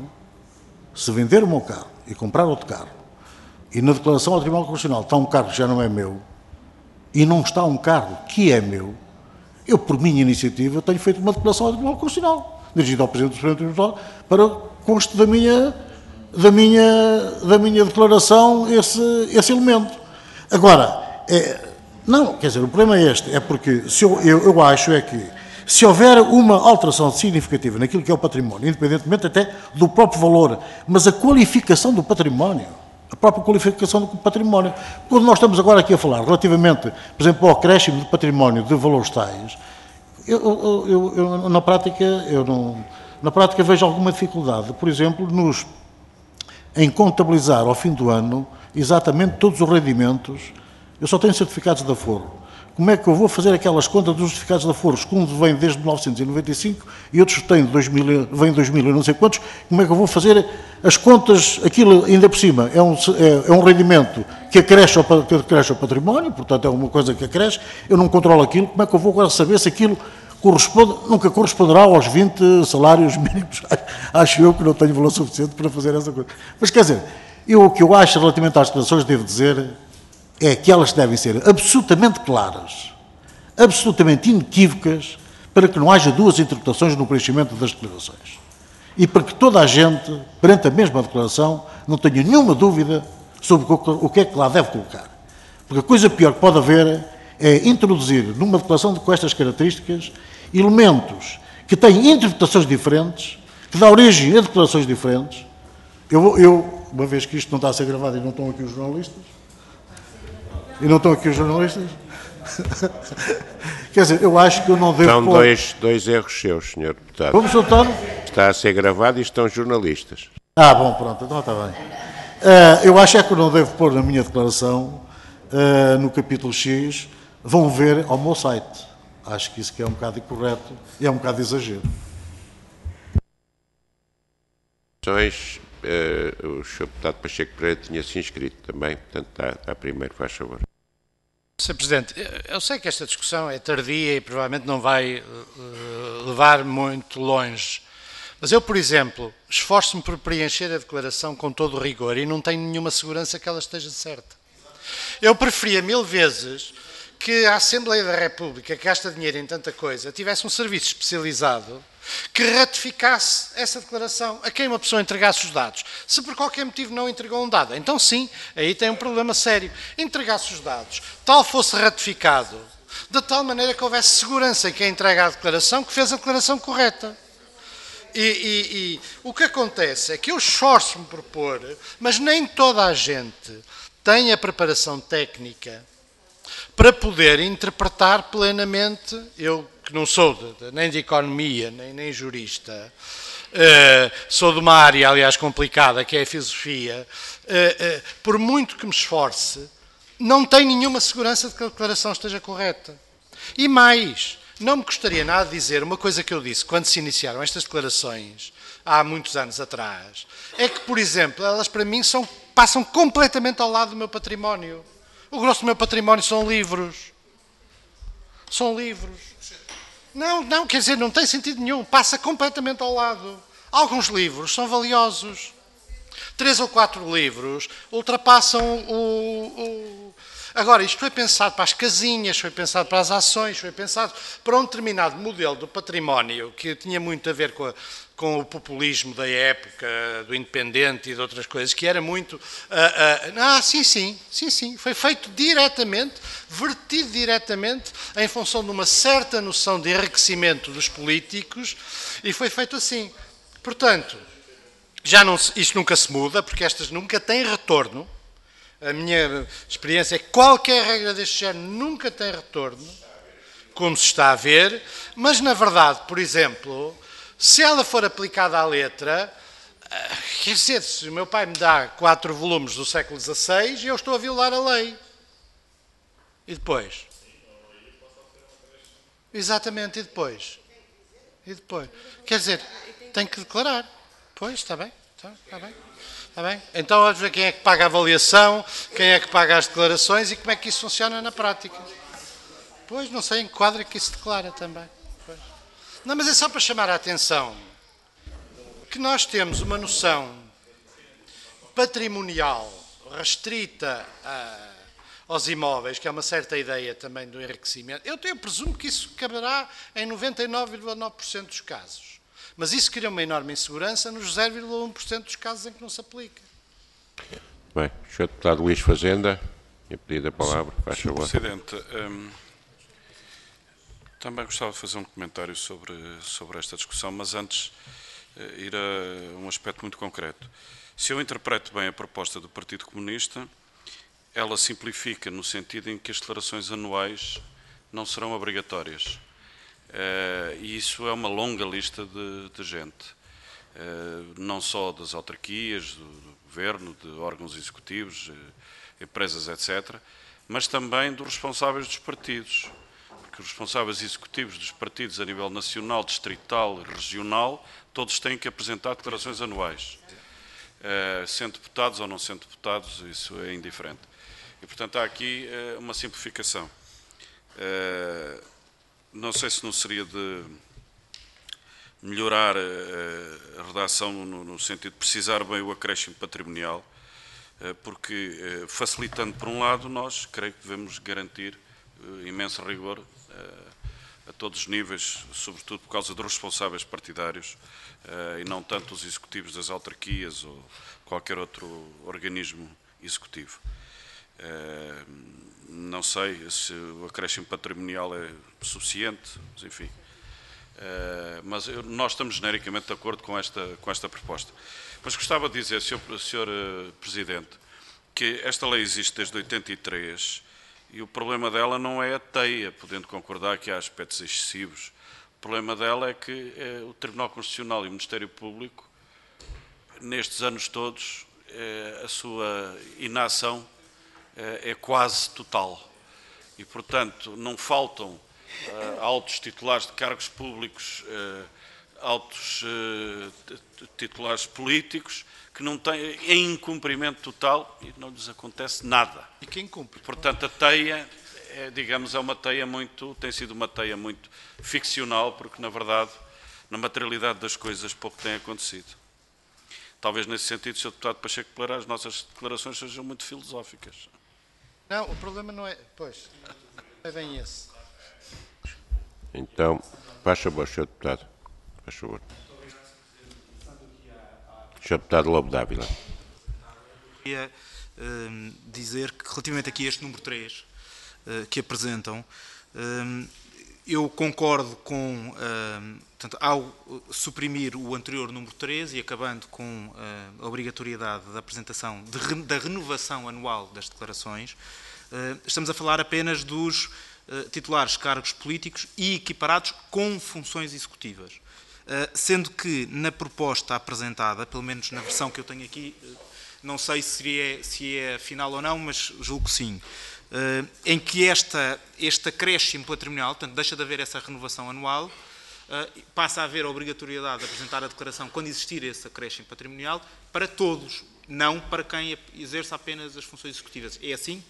S10: e na declaração ao Tribunal Constitucional está um carro que já não é meu, e não está um carro que é meu, eu, por minha iniciativa, tenho feito uma declaração ao Tribunal Constitucional, dirigida ao Presidente do Supremo Tribunal, para conste da minha declaração esse elemento. Agora, não, quer dizer, o problema é este, é porque eu acho é que se houver uma alteração significativa naquilo que é o património, independentemente até do próprio valor, mas a qualificação do património, a própria qualificação do património, quando nós estamos agora aqui a falar relativamente, por exemplo, ao acréscimo de património de valores tais, na prática vejo alguma dificuldade, por exemplo, em contabilizar ao fim do ano exatamente todos os rendimentos. Eu só tenho certificados de aforo. Como é que eu vou fazer aquelas contas dos certificados de aforos, que um vem desde 1995 e outros vêm de 2000 e não sei quantos, como é que eu vou fazer as contas, aquilo ainda por cima é um rendimento que acresce ao património, portanto é uma coisa que acresce, eu não controlo aquilo, como é que eu vou agora saber se aquilo nunca corresponderá aos 20 salários mínimos, acho eu que não tenho valor suficiente para fazer essa coisa. Mas quer dizer, o que eu acho relativamente às declarações, devo dizer, é que elas devem ser absolutamente claras, absolutamente inequívocas, para que não haja duas interpretações no preenchimento das declarações. E para que toda a gente, perante a mesma declaração, não tenha nenhuma dúvida sobre o que é que lá deve colocar. Porque a coisa pior que pode haver é introduzir numa declaração com estas características elementos que têm interpretações diferentes, que dão origem a declarações diferentes. Uma vez que isto não está a ser gravado e não estão aqui os jornalistas, quer dizer, eu acho que eu não devo...
S2: São dois erros seus, Sr. Deputado.
S10: Vamos soltar?
S2: Está a ser gravado e estão jornalistas.
S10: Bom, pronto, então está bem. Eu acho é que eu não devo pôr na minha declaração, no capítulo X, vão ver ao meu site. Acho que isso que é um bocado incorreto e é um bocado de exagero.
S2: O Sr. Deputado Pacheco Pereira tinha se inscrito também, portanto está primeiro, faz favor.
S8: Sr. Presidente, eu sei que esta discussão é tardia e provavelmente não vai levar muito longe, mas eu, por exemplo, esforço-me por preencher a declaração com todo o rigor e não tenho nenhuma segurança que ela esteja certa. Eu preferia 1000 vezes que a Assembleia da República, que gasta dinheiro em tanta coisa, tivesse um serviço especializado que ratificasse essa declaração a quem uma pessoa entregasse os dados. Se por qualquer motivo não entregou um dado, então sim, aí tem um problema sério. Entregasse os dados, tal fosse ratificado, de tal maneira que houvesse segurança em quem entrega a declaração que fez a declaração correta. E o que acontece é que eu esforço-me por pôr, mas nem toda a gente tem a preparação técnica para poder interpretar plenamente, eu que não sou nem de economia, nem jurista, sou de uma área, aliás, complicada, que é a filosofia, por muito que me esforce, não tenho nenhuma segurança de que a declaração esteja correta. E mais, não me gostaria nada de dizer uma coisa que eu disse quando se iniciaram estas declarações, há muitos anos atrás, é que, por exemplo, elas para mim passam completamente ao lado do meu património. O grosso do meu património são livros. São livros. Não, quer dizer, não tem sentido nenhum. Passa completamente ao lado. Alguns livros são valiosos. 3 ou 4 livros ultrapassam Agora, isto foi pensado para as casinhas, foi pensado para as ações, foi pensado para um determinado modelo do património que tinha muito a ver com o populismo da época, do independente e de outras coisas, que era muito... sim, foi feito diretamente, vertido diretamente em função de uma certa noção de enriquecimento dos políticos e foi feito assim. Portanto, isto nunca se muda, porque estas nunca têm retorno. A minha experiência é que qualquer regra deste género nunca tem retorno, como se está a ver, mas na verdade, por exemplo, se ela for aplicada à letra, quer dizer, se o meu pai me dá 4 volumes do século XVI, eu estou a violar a lei. E depois? Exatamente, e depois? Quer dizer, tem que declarar. Pois, está bem, está bem. Está bem? Então vamos ver quem é que paga a avaliação, quem é que paga as declarações e como é que isso funciona na prática. Pois, não sei em que quadro é que isso declara também. Pois. Não, mas é só para chamar a atenção que nós temos uma noção patrimonial restrita aos imóveis, que é uma certa ideia também do enriquecimento. Eu presumo que isso caberá em 99,9% dos casos. Mas isso cria uma enorme insegurança nos 0,1% dos casos em que não se aplica.
S2: Bem, Sr. Deputado Luís Fazenda, tinha pedido a palavra, faz favor.
S4: Sr. Presidente, também gostava de fazer um comentário sobre esta discussão, mas antes ir a um aspecto muito concreto. Se eu interpreto bem a proposta do Partido Comunista, ela simplifica no sentido em que as declarações anuais não serão obrigatórias. E isso é uma longa lista de gente, não só das autarquias, do governo, de órgãos executivos, empresas, etc., mas também dos responsáveis dos partidos, porque os responsáveis executivos dos partidos a nível nacional, distrital e regional, todos têm que apresentar declarações anuais, sendo deputados ou não sendo deputados, isso é indiferente. E, portanto, há aqui uma simplificação. Não sei se não seria de melhorar a redação no sentido de precisar bem o acréscimo patrimonial, porque facilitando por um lado, nós creio que devemos garantir imenso rigor a todos os níveis, sobretudo por causa dos responsáveis partidários e não tanto os executivos das autarquias ou qualquer outro organismo executivo. Não sei se o acréscimo patrimonial é suficiente, mas enfim. Mas nós estamos genericamente de acordo com esta proposta. Mas gostava de dizer, Sr. Presidente, que esta lei existe desde 83 e o problema dela não é a teia, podendo concordar que há aspectos excessivos. O problema dela é que o Tribunal Constitucional e o Ministério Público, nestes anos todos, a sua inação é quase total e, portanto, não faltam altos titulares de cargos públicos, altos titulares políticos que não têm, em incumprimento total, e não lhes acontece nada.
S8: E quem cumpre?
S4: Portanto, a teia, digamos, é uma teia tem sido uma teia muito ficcional, porque, na verdade, na materialidade das coisas, pouco tem acontecido. Talvez, nesse sentido, Sr. Deputado Pacheco Pereira, as nossas declarações sejam muito filosóficas.
S8: Não, o problema não é... Pois, é bem esse.
S2: Então, faz favor, Sr. Deputado. Faz favor. Sr. Deputado Lobo Dávila.
S5: Queria dizer que, relativamente aqui a este número 3 que apresentam, eu concordo com, portanto, ao suprimir o anterior número 3 e acabando com a obrigatoriedade da apresentação, da renovação anual das declarações, estamos a falar apenas dos titulares de cargos políticos e equiparados com funções executivas. sendo que na proposta apresentada, pelo menos na versão que eu tenho aqui, não sei se é final ou não, mas julgo que sim, em que este acréscimo patrimonial, portanto, deixa de haver essa renovação anual, passa a haver a obrigatoriedade de apresentar a declaração quando existir esse acréscimo patrimonial para todos, não para quem exerce apenas as funções executivas. É assim?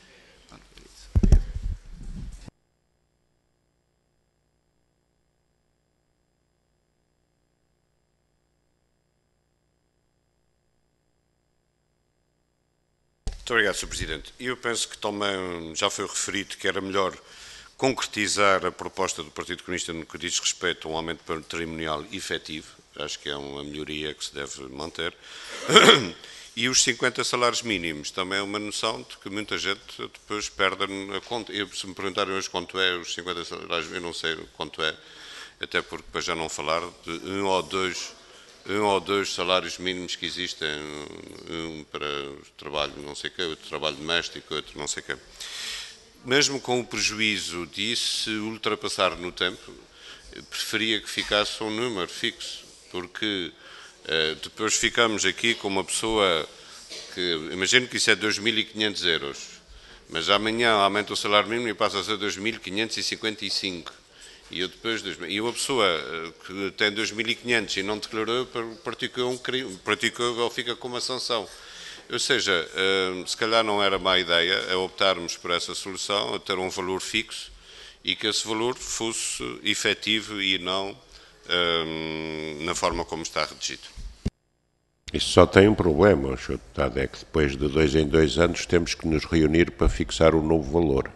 S11: Muito obrigado, Sr. Presidente. Eu penso que também já foi referido que era melhor concretizar a proposta do Partido Comunista no que diz respeito a um aumento patrimonial efetivo. Acho que é uma melhoria que se deve manter. E os 50 salários mínimos também é uma noção de que muita gente depois perde a conta. Se me perguntarem hoje quanto é os 50 salários, eu não sei quanto é, até porque para já não falar de um ou dois salários mínimos que existem, um para o trabalho não sei o quê, outro trabalho doméstico, outro não sei o quê. Mesmo com o prejuízo disso, se ultrapassar no tempo, preferia que ficasse um número fixo, porque depois ficamos aqui com uma pessoa que, imagino que isso é 2.500 euros, mas amanhã aumenta o salário mínimo e passa a ser 2.555. E uma pessoa que tem 2.500 e não declarou, praticou um crime, ou fica com uma sanção. Ou seja, se calhar não era má ideia optarmos por essa solução, a ter um valor fixo e que esse valor fosse efetivo e não na forma como está redigido.
S2: Isso só tem um problema, Sr. Deputado, é que depois de 2 em 2 anos temos que nos reunir para fixar um novo valor.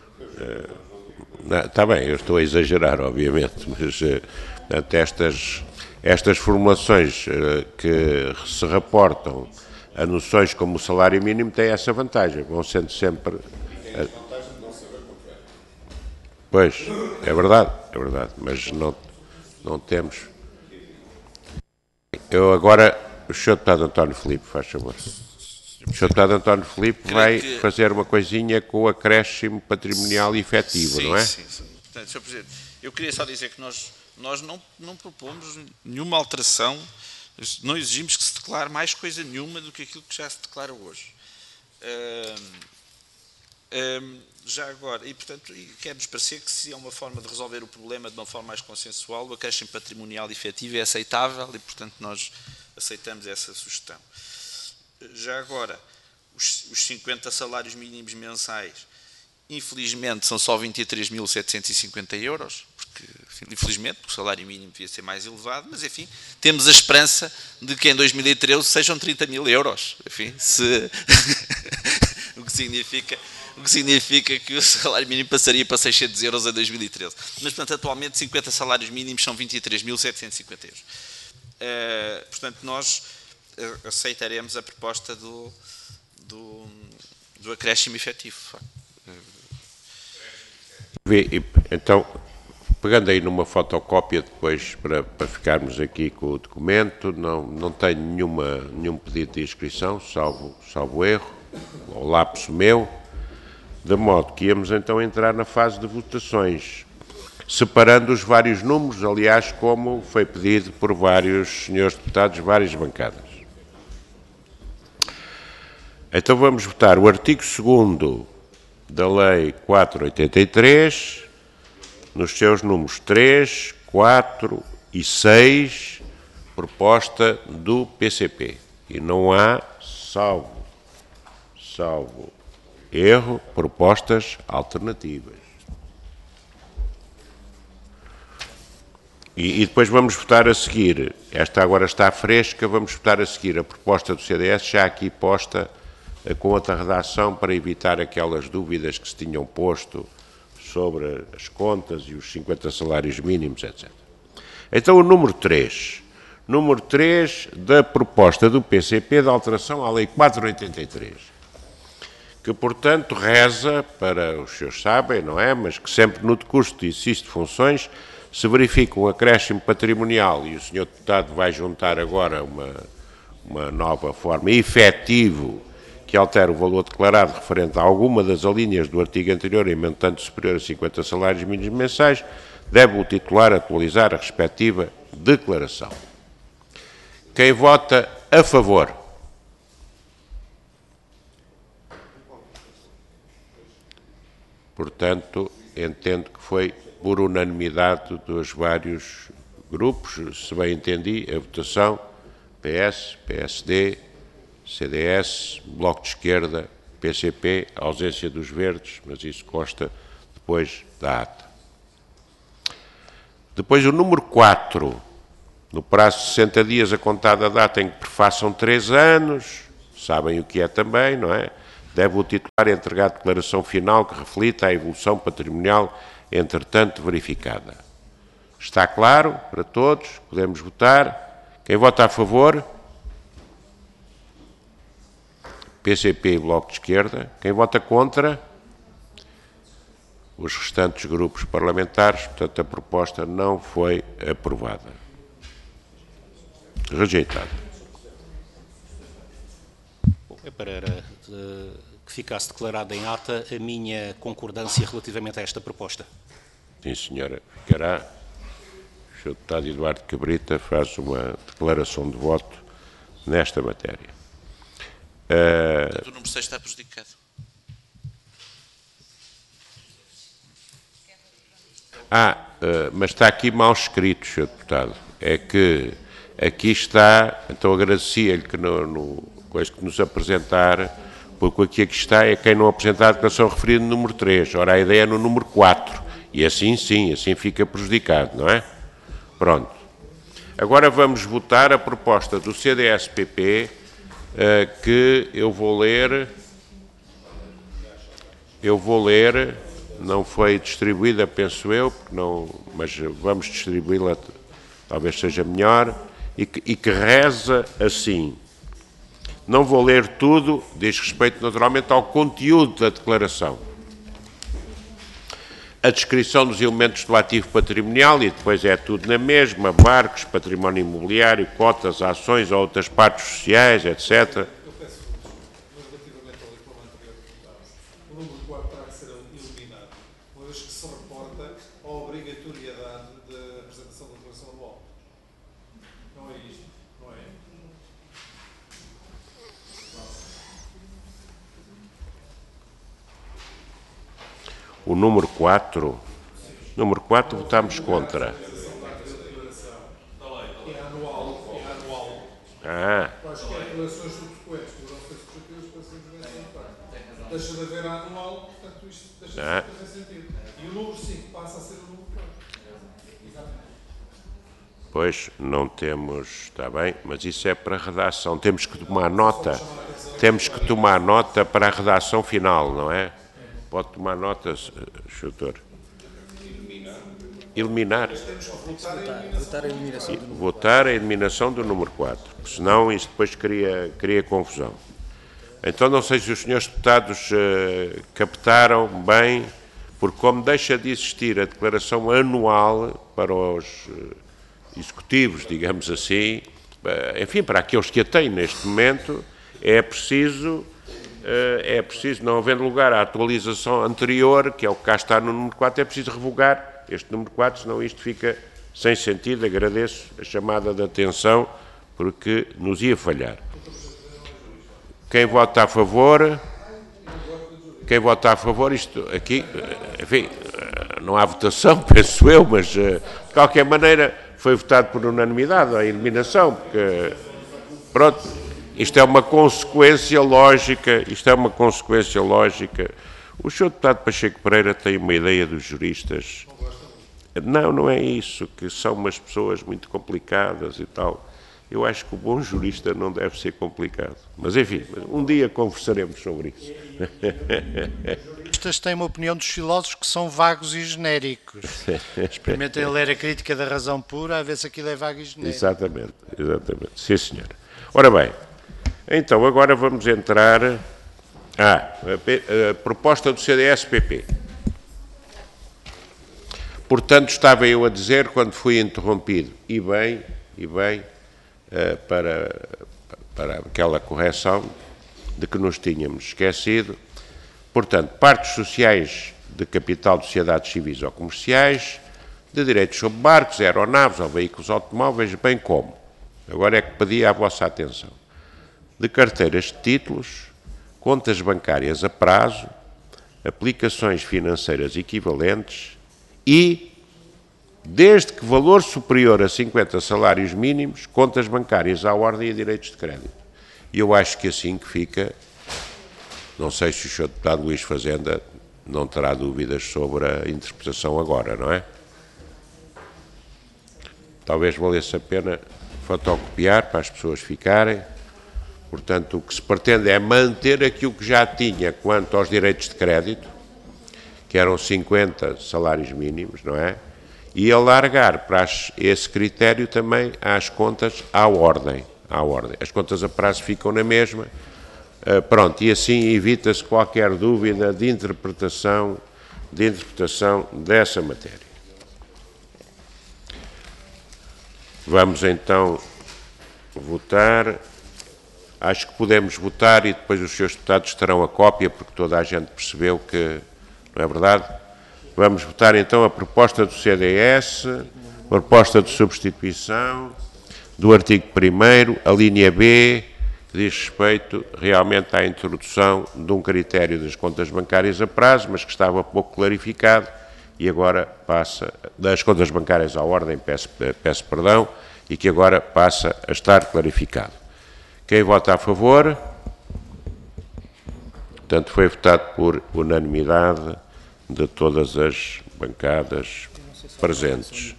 S2: Está bem, eu estou a exagerar, obviamente, mas estas formulações que se reportam a noções como o salário mínimo têm essa vantagem, vão sendo sempre... Pois, é verdade, mas não temos... Eu agora, o Sr. Deputado António Filipe, faz favor. O Sr. Deputado António Filipe vai fazer uma coisinha com o acréscimo patrimonial efetivo,
S6: sim,
S2: não é?
S6: Sim. Portanto, Sr. Presidente, eu queria só dizer que nós não propomos nenhuma alteração, não exigimos que se declare mais coisa nenhuma do que aquilo que já se declara hoje. Já agora, e portanto, quer-nos parecer que se é uma forma de resolver o problema de uma forma mais consensual, o acréscimo patrimonial efetivo é aceitável e, portanto, nós aceitamos essa sugestão. Já agora, os 50 salários mínimos mensais, infelizmente, são só 23.750 euros, porque, infelizmente, o salário mínimo devia ser mais elevado, mas, enfim, temos a esperança de que em 2013 sejam 30.000 euros, enfim, o que significa que o salário mínimo passaria para 600 euros em 2013. Mas, portanto, atualmente, 50 salários mínimos são 23.750 euros. Portanto, nós aceitaremos a proposta do acréscimo efetivo.
S2: Então, pegando aí numa fotocópia depois para ficarmos aqui com o documento, não tenho nenhum pedido de inscrição, salvo erro, ou lapso meu, de modo que íamos então entrar na fase de votações, separando os vários números, aliás, como foi pedido por vários senhores deputados, várias bancadas. Então vamos votar o artigo 2º da Lei 483, nos seus números 3, 4 e 6, proposta do PCP. E não há, salvo erro, propostas alternativas. E depois vamos votar a seguir, esta agora está fresca, vamos votar a seguir a proposta do CDS, já aqui posta com outra redação para evitar aquelas dúvidas que se tinham posto sobre as contas e os 50 salários mínimos, etc. Então o número 3 da proposta do PCP de alteração à Lei 483, que portanto reza, para os senhores sabem, não é, mas que sempre no decurso de exercício de funções se verifica um acréscimo patrimonial e o senhor deputado vai juntar agora uma nova forma, efetivo, que altera o valor declarado referente a alguma das alíneas do artigo anterior em montante superior a 50 salários mínimos mensais, deve o titular atualizar a respectiva declaração. Quem vota a favor? Portanto, entendo que foi por unanimidade dos vários grupos, se bem entendi, a votação, PS, PSD, CDS, Bloco de Esquerda, PCP, ausência dos verdes, mas isso consta depois da ata. Depois o número 4, no prazo de 60 dias a contar da data em que prefaçam 3 anos, sabem o que é também, não é? Deve o titular entregar a declaração final que reflita a evolução patrimonial, entretanto verificada. Está claro para todos? Podemos votar. Quem vota a favor? PCP e Bloco de Esquerda. Quem vota contra? Os restantes grupos parlamentares. Portanto, a proposta não foi aprovada. Rejeitada.
S12: É para que ficasse declarada em ata a minha concordância relativamente a esta proposta.
S2: Sim, senhora. Ficará. O Sr. Deputado Eduardo Cabrita faz uma declaração de voto nesta matéria.
S6: Portanto, o número 6 está prejudicado.
S2: Mas está aqui mal escrito, Sr. Deputado. É que aqui está, então agradecia-lhe que coisa que nos apresentar, porque aqui está é quem não apresentar a declaração referida no número 3. Ora, a ideia é no número 4. E assim sim, assim fica prejudicado, não é? Pronto. Agora vamos votar a proposta do CDS-PP, que eu vou ler, não foi distribuída, penso eu, porque não, mas vamos distribuí-la, talvez seja melhor, e que reza assim. Não vou ler tudo, diz respeito naturalmente ao conteúdo da declaração. A descrição dos elementos do ativo patrimonial, e depois é tudo na mesma, marcos, património imobiliário, cotas, ações ou outras partes sociais, etc.
S3: Eu peço mas relativamente ao diploma anterior o número 4 terá que ser eliminado, uma vez que se reporta a obrigatoriedade da apresentação da declaração anual. Não é isto, não é?
S2: O número 4, votámos contra.
S3: Quaisquer declarações subsequentes poderão ser substituídas para ser intervenção. Deixa de haver a anual, portanto isto deixa de fazer sentido. E o número 5 passa a ser o número 4.
S2: Pois, não temos, está bem, mas isso é para a redação. Temos que tomar nota para a redação final, não é? Pode tomar nota, Sr. Eliminar. Votar a eliminação do número 4, porque senão isso depois cria confusão. Então não sei se os senhores deputados captaram bem, porque como deixa de existir a declaração anual para os executivos, digamos assim, enfim, para aqueles que a têm neste momento, é preciso, não havendo lugar à atualização anterior, que é o que cá está no número 4, é preciso revogar este número 4, senão isto fica sem sentido. Agradeço a chamada de atenção, porque nos ia falhar. Quem vota a favor? Quem vota a favor, isto aqui, enfim, não há votação, penso eu, mas de qualquer maneira foi votado por unanimidade a eliminação, porque, pronto, isto é uma consequência lógica, O Sr. Deputado Pacheco Pereira tem uma ideia dos juristas. Não é isso, que são umas pessoas muito complicadas e tal. Eu acho que o bom jurista não deve ser complicado. Mas, enfim, um dia conversaremos sobre isso.
S8: Os juristas têm uma opinião dos filósofos que são vagos e genéricos. Experimentem ler a crítica da razão pura, a ver se aquilo é vago e genérico.
S2: Exatamente. Sim, senhor. Ora bem, então agora vamos entrar a proposta do CDS-PP. Portanto, estava eu a dizer, quando fui interrompido, e bem, para aquela correção de que nos tínhamos esquecido. Portanto, partes sociais de capital de sociedades civis ou comerciais, de direitos sobre barcos, aeronaves ou veículos automóveis, bem como, agora é que pedi a vossa atenção, de carteiras de títulos, contas bancárias a prazo, aplicações financeiras equivalentes e, desde que valor superior a 50 salários mínimos, contas bancárias à ordem e direitos de crédito. E eu acho que assim que fica, não sei se o Sr. Deputado Luís Fazenda não terá dúvidas sobre a interpretação agora, não é? Talvez valesse a pena fotocopiar para as pessoas ficarem. Portanto, o que se pretende é manter aquilo que já tinha quanto aos direitos de crédito, que eram 50 salários mínimos, não é? E alargar para esse critério também às contas à ordem. As contas a prazo ficam na mesma. Pronto, e assim evita-se qualquer dúvida de interpretação dessa matéria. Vamos então votar. Acho que podemos votar e depois os senhores deputados terão a cópia, porque toda a gente percebeu que não é verdade. Vamos votar então a proposta do CDS, proposta de substituição do artigo 1º, a linha B, que diz respeito realmente à introdução de um critério das contas bancárias a prazo, mas que estava pouco clarificado, e agora passa, das contas bancárias à ordem, peço perdão, e que agora passa a estar clarificado. Quem vota a favor? Portanto, foi votado por unanimidade de todas as bancadas presentes.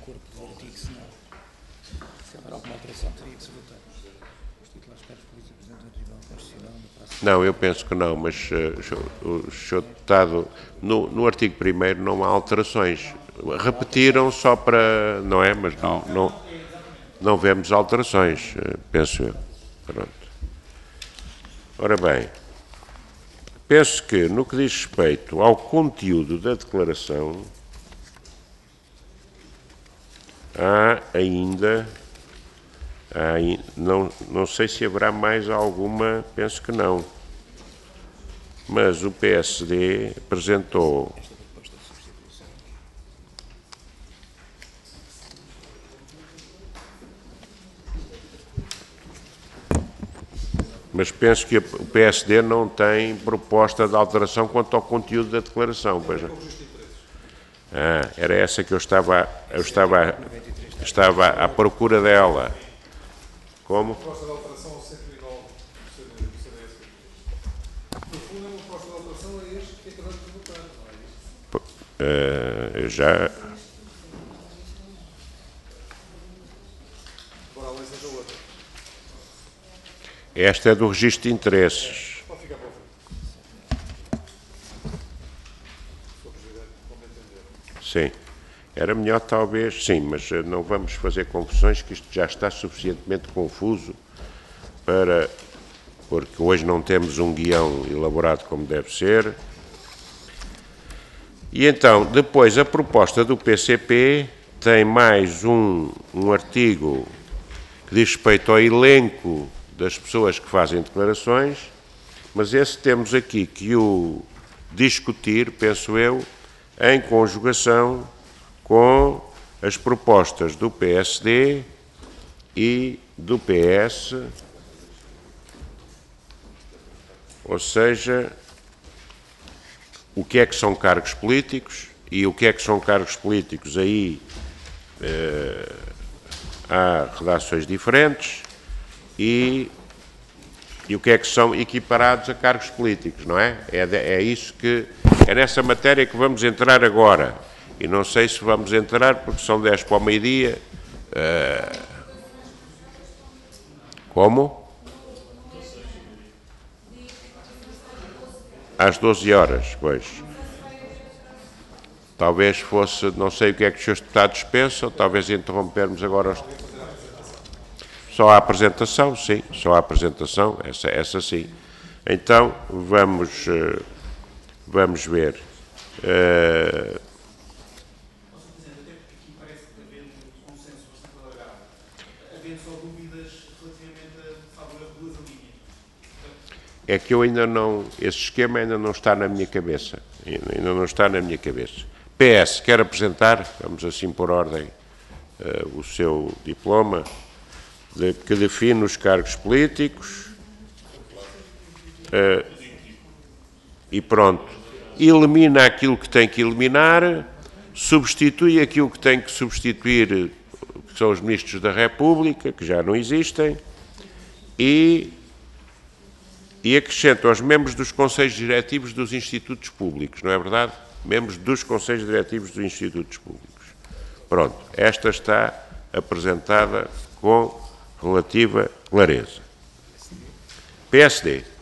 S2: Não, eu penso que não, mas o Sr. Deputado, no artigo 1º não há alterações. Repetiram só para, não é? Mas não vemos alterações, penso eu. Pronto. Ora bem, penso que no que diz respeito ao conteúdo da declaração, não sei se haverá mais alguma, penso que não, mas o PSD apresentou mas penso que o PSD não tem proposta de alteração quanto ao conteúdo da declaração. Pois não? Era essa que eu estava à procura dela. Como?
S3: Proposta de alteração ao 109 do CDS. No fundo, é uma proposta de alteração a este que acabamos de votar, não é isso?
S2: Já... Esta é do registro de interesses.
S3: Pode ficar para o fim.
S2: Sim. Era melhor talvez, sim, mas não vamos fazer confusões, que isto já está suficientemente confuso porque hoje não temos um guião elaborado como deve ser. E então, depois, a proposta do PCP tem mais um artigo que diz respeito ao elenco das pessoas que fazem declarações, mas esse temos aqui que o discutir, penso eu, em conjugação com as propostas do PSD e do PS, ou seja, o que é que são cargos políticos e o que é que são cargos políticos, aí há redações diferentes, e o que é que são equiparados a cargos políticos, não é? É nessa matéria que vamos entrar agora. E não sei se vamos entrar, porque são 10 para o meio-dia. Como? Às 12 horas, pois. Talvez fosse, não sei o que é que os seus deputados pensam, talvez interrompermos agora os... Só a apresentação, sim, só a apresentação, essa sim. Então, vamos ver. É que eu ainda não, esse esquema ainda não está na minha cabeça, PS, quer apresentar, vamos assim por ordem, o seu diploma, que define os cargos políticos, e pronto, elimina aquilo que tem que eliminar, substitui aquilo que tem que substituir, que são os ministros da República, que já não existem, e acrescenta os membros dos conselhos diretivos dos institutos públicos, não é verdade? Membros dos conselhos diretivos dos institutos públicos. Pronto, esta está apresentada com relativa clareza. PSD.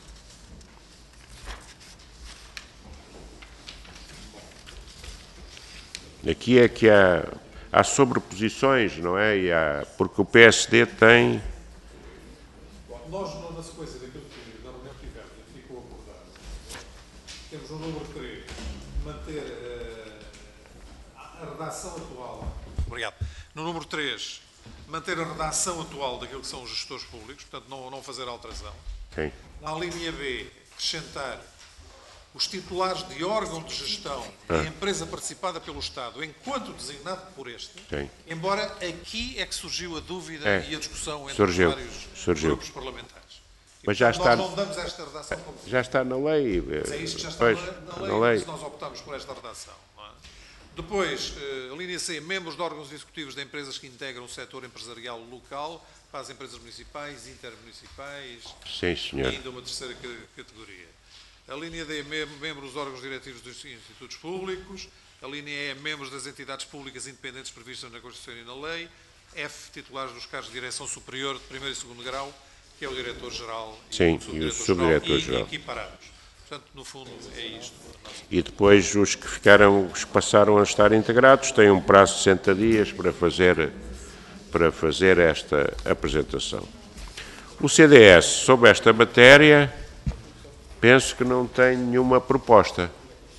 S2: Aqui é que há sobreposições, não é? Porque o PSD tem...
S3: Nós, na sequência daquilo que da reunião que tivemos, ficou acordado, temos no número 3, manter a redação atual. Obrigado. No número 3, manter a redação atual daquilo que são os gestores públicos, portanto, não fazer alteração.
S2: Sim.
S3: Na linha B, acrescentar os titulares de órgão de gestão da empresa participada pelo Estado, enquanto designado por este,
S2: Sim.
S3: Embora aqui é que surgiu a dúvida e a discussão entre os vários grupos parlamentares.
S2: Mas já está,
S3: nós não damos esta redação como...
S2: Já está na lei.
S3: Mas é isso que já está na lei, se nós optamos por esta redação. Não é? Depois, a linha C, membros de órgãos executivos de empresas que integram o setor empresarial local, para as empresas municipais, intermunicipais,
S2: sim, senhor.
S3: E ainda uma terceira categoria. A linha D, membros dos órgãos diretivos dos institutos públicos. A linha E, membros das entidades públicas independentes previstas na Constituição e na lei. F, titulares dos cargos de direção superior de primeiro e segundo grau, que é o diretor-geral
S2: e o subdiretor-geral.
S3: E equiparados. Portanto, no fundo, é isto.
S2: E depois os que passaram a estar integrados têm um prazo de 60 dias para fazer esta apresentação. O CDS, sobre esta matéria, penso que não tem nenhuma proposta.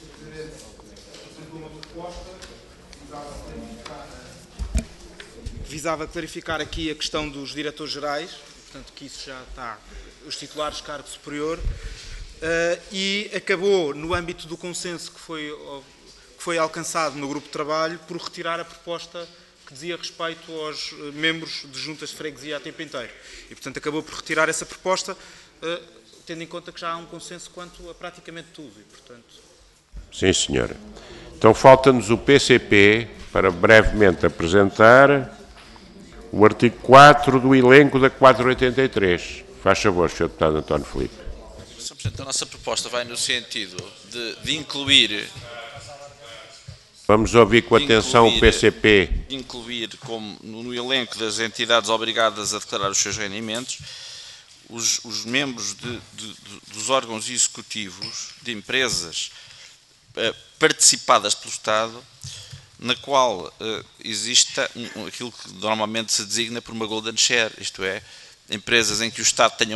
S5: Visava clarificar aqui a questão dos diretores gerais, portanto que isso já está, os titulares de cargo superior, e acabou, no âmbito do consenso que foi alcançado no grupo de trabalho, por retirar a proposta que dizia respeito aos membros de juntas de freguesia a tempo inteiro. E, portanto, acabou por retirar essa proposta, tendo em conta que já há um consenso quanto a praticamente tudo. E, portanto...
S2: Sim, senhora. Então, falta-nos o PCP para brevemente apresentar o artigo 4 do elenco da 483. Faz favor, Sr. Deputado António Filipe.
S6: Sr. Presidente, a nossa proposta vai no sentido de incluir...
S2: Vamos ouvir com atenção o PCP.
S6: De incluir como no elenco das entidades obrigadas a declarar os seus rendimentos os membros dos órgãos executivos de empresas participadas pelo Estado, na qual existe aquilo que normalmente se designa por uma golden share, isto é, empresas em que o Estado tenha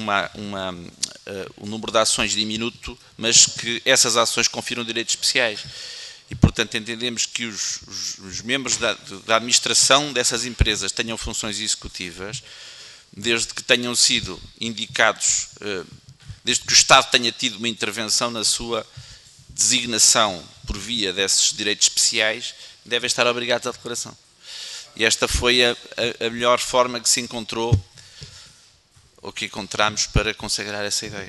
S6: um número de ações diminuto, mas que essas ações confiram direitos especiais. E, portanto, entendemos que os membros da administração dessas empresas tenham funções executivas, desde que tenham sido indicados, desde que o Estado tenha tido uma intervenção na sua designação por via desses direitos especiais, devem estar obrigados à declaração. E esta foi a melhor forma que se encontrou, ou que encontramos para consagrar essa ideia.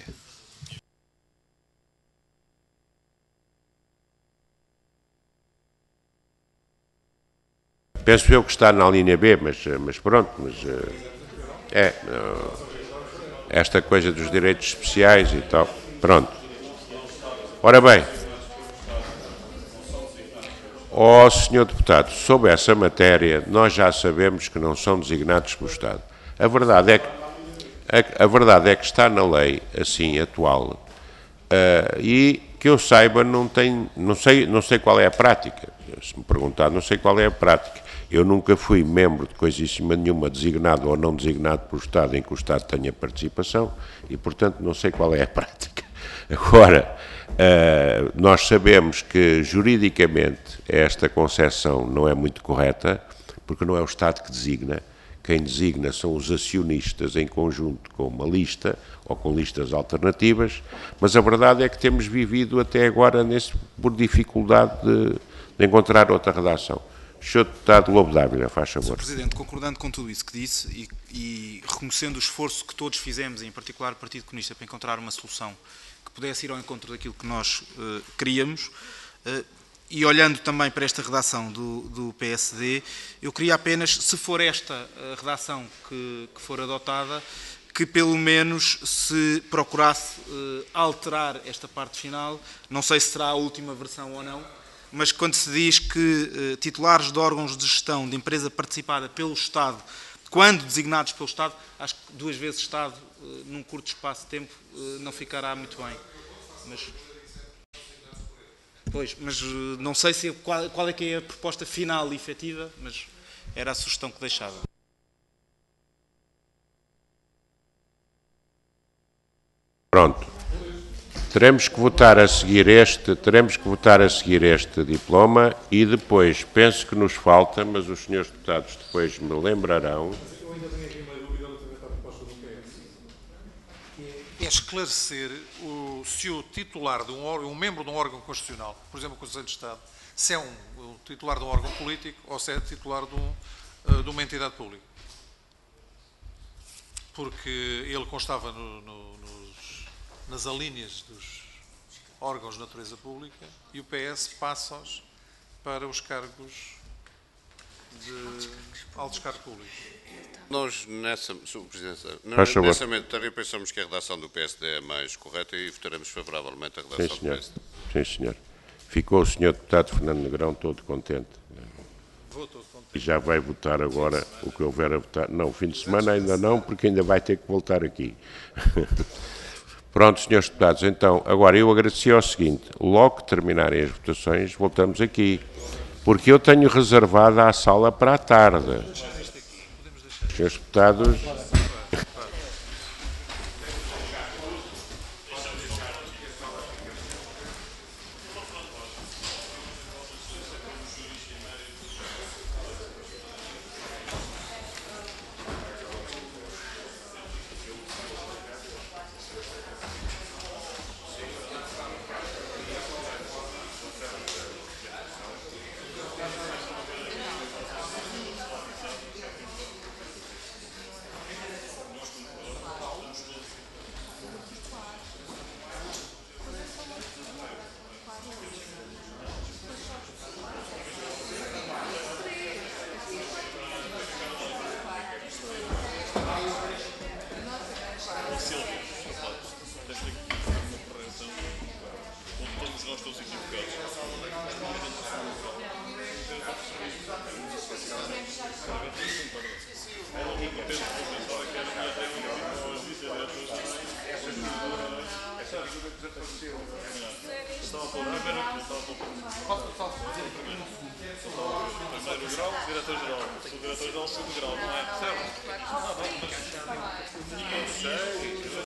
S2: Penso eu que está na linha B, mas pronto, esta coisa dos direitos especiais e tal, pronto. Ora bem, Sr. Deputado, sobre essa matéria, nós já sabemos que não são designados pelo Estado. A verdade é que está na lei, assim, atual, e que eu saiba, não sei qual é a prática. Se me perguntar, não sei qual é a prática. Eu nunca fui membro de coisíssima nenhuma, designado ou não designado pelo Estado, em que o Estado tenha participação, e, portanto, não sei qual é a prática. Agora, nós sabemos que, juridicamente, esta concepção não é muito correta, porque não é o Estado que designa. quem designa são os acionistas em conjunto com uma lista ou com listas alternativas, mas a verdade é que temos vivido até agora por dificuldade de encontrar outra redação. Sr. Deputado Lobo Dávila, faz favor.
S5: Sr. Presidente, concordando com tudo isso que disse e reconhecendo o esforço que todos fizemos, em particular o Partido Comunista, para encontrar uma solução que pudesse ir ao encontro daquilo que nós queríamos, e olhando também para esta redação do PSD, eu queria apenas, se for esta a redação que for adotada, que pelo menos se procurasse alterar esta parte final. Não sei se será a última versão ou não, mas quando se diz que titulares de órgãos de gestão de empresa participada pelo Estado, quando designados pelo Estado, acho que 2 vezes Estado num curto espaço de tempo não ficará muito bem. Mas não sei qual é que é a proposta final e efetiva, mas era a sugestão que deixava.
S2: Pronto. Teremos que votar a seguir este diploma e depois, penso que nos falta, mas os senhores deputados depois me lembrarão.
S3: Eu ainda tenho aqui uma dúvida relativamente à proposta do PS. É esclarecer se o titular de um membro de um órgão constitucional, por exemplo o Conselho de Estado, se é um titular de um órgão político ou se é titular de uma entidade pública. Porque ele constava nas alíneas dos órgãos de natureza pública e o PS passa-os para os cargos de altos cargos públicos.
S11: Nós, nessa matéria, pensamos que a redação do PSD é mais correta e votaremos favoravelmente a redação do PSD.
S2: Sim, senhor. Ficou o senhor deputado Fernando Negrão todo contente.
S3: Vou todo contente.
S2: E já vai votar agora o que houver a votar. Não, fim de semana ainda não, porque ainda vai ter que voltar aqui. Pronto, senhores deputados, então, agora eu agradecia o seguinte, logo que terminarem as votações, voltamos aqui, porque eu tenho reservada a sala para a tarde. Senhores deputados...
S7: Diretor-geral, segundo grau, não é? Certo?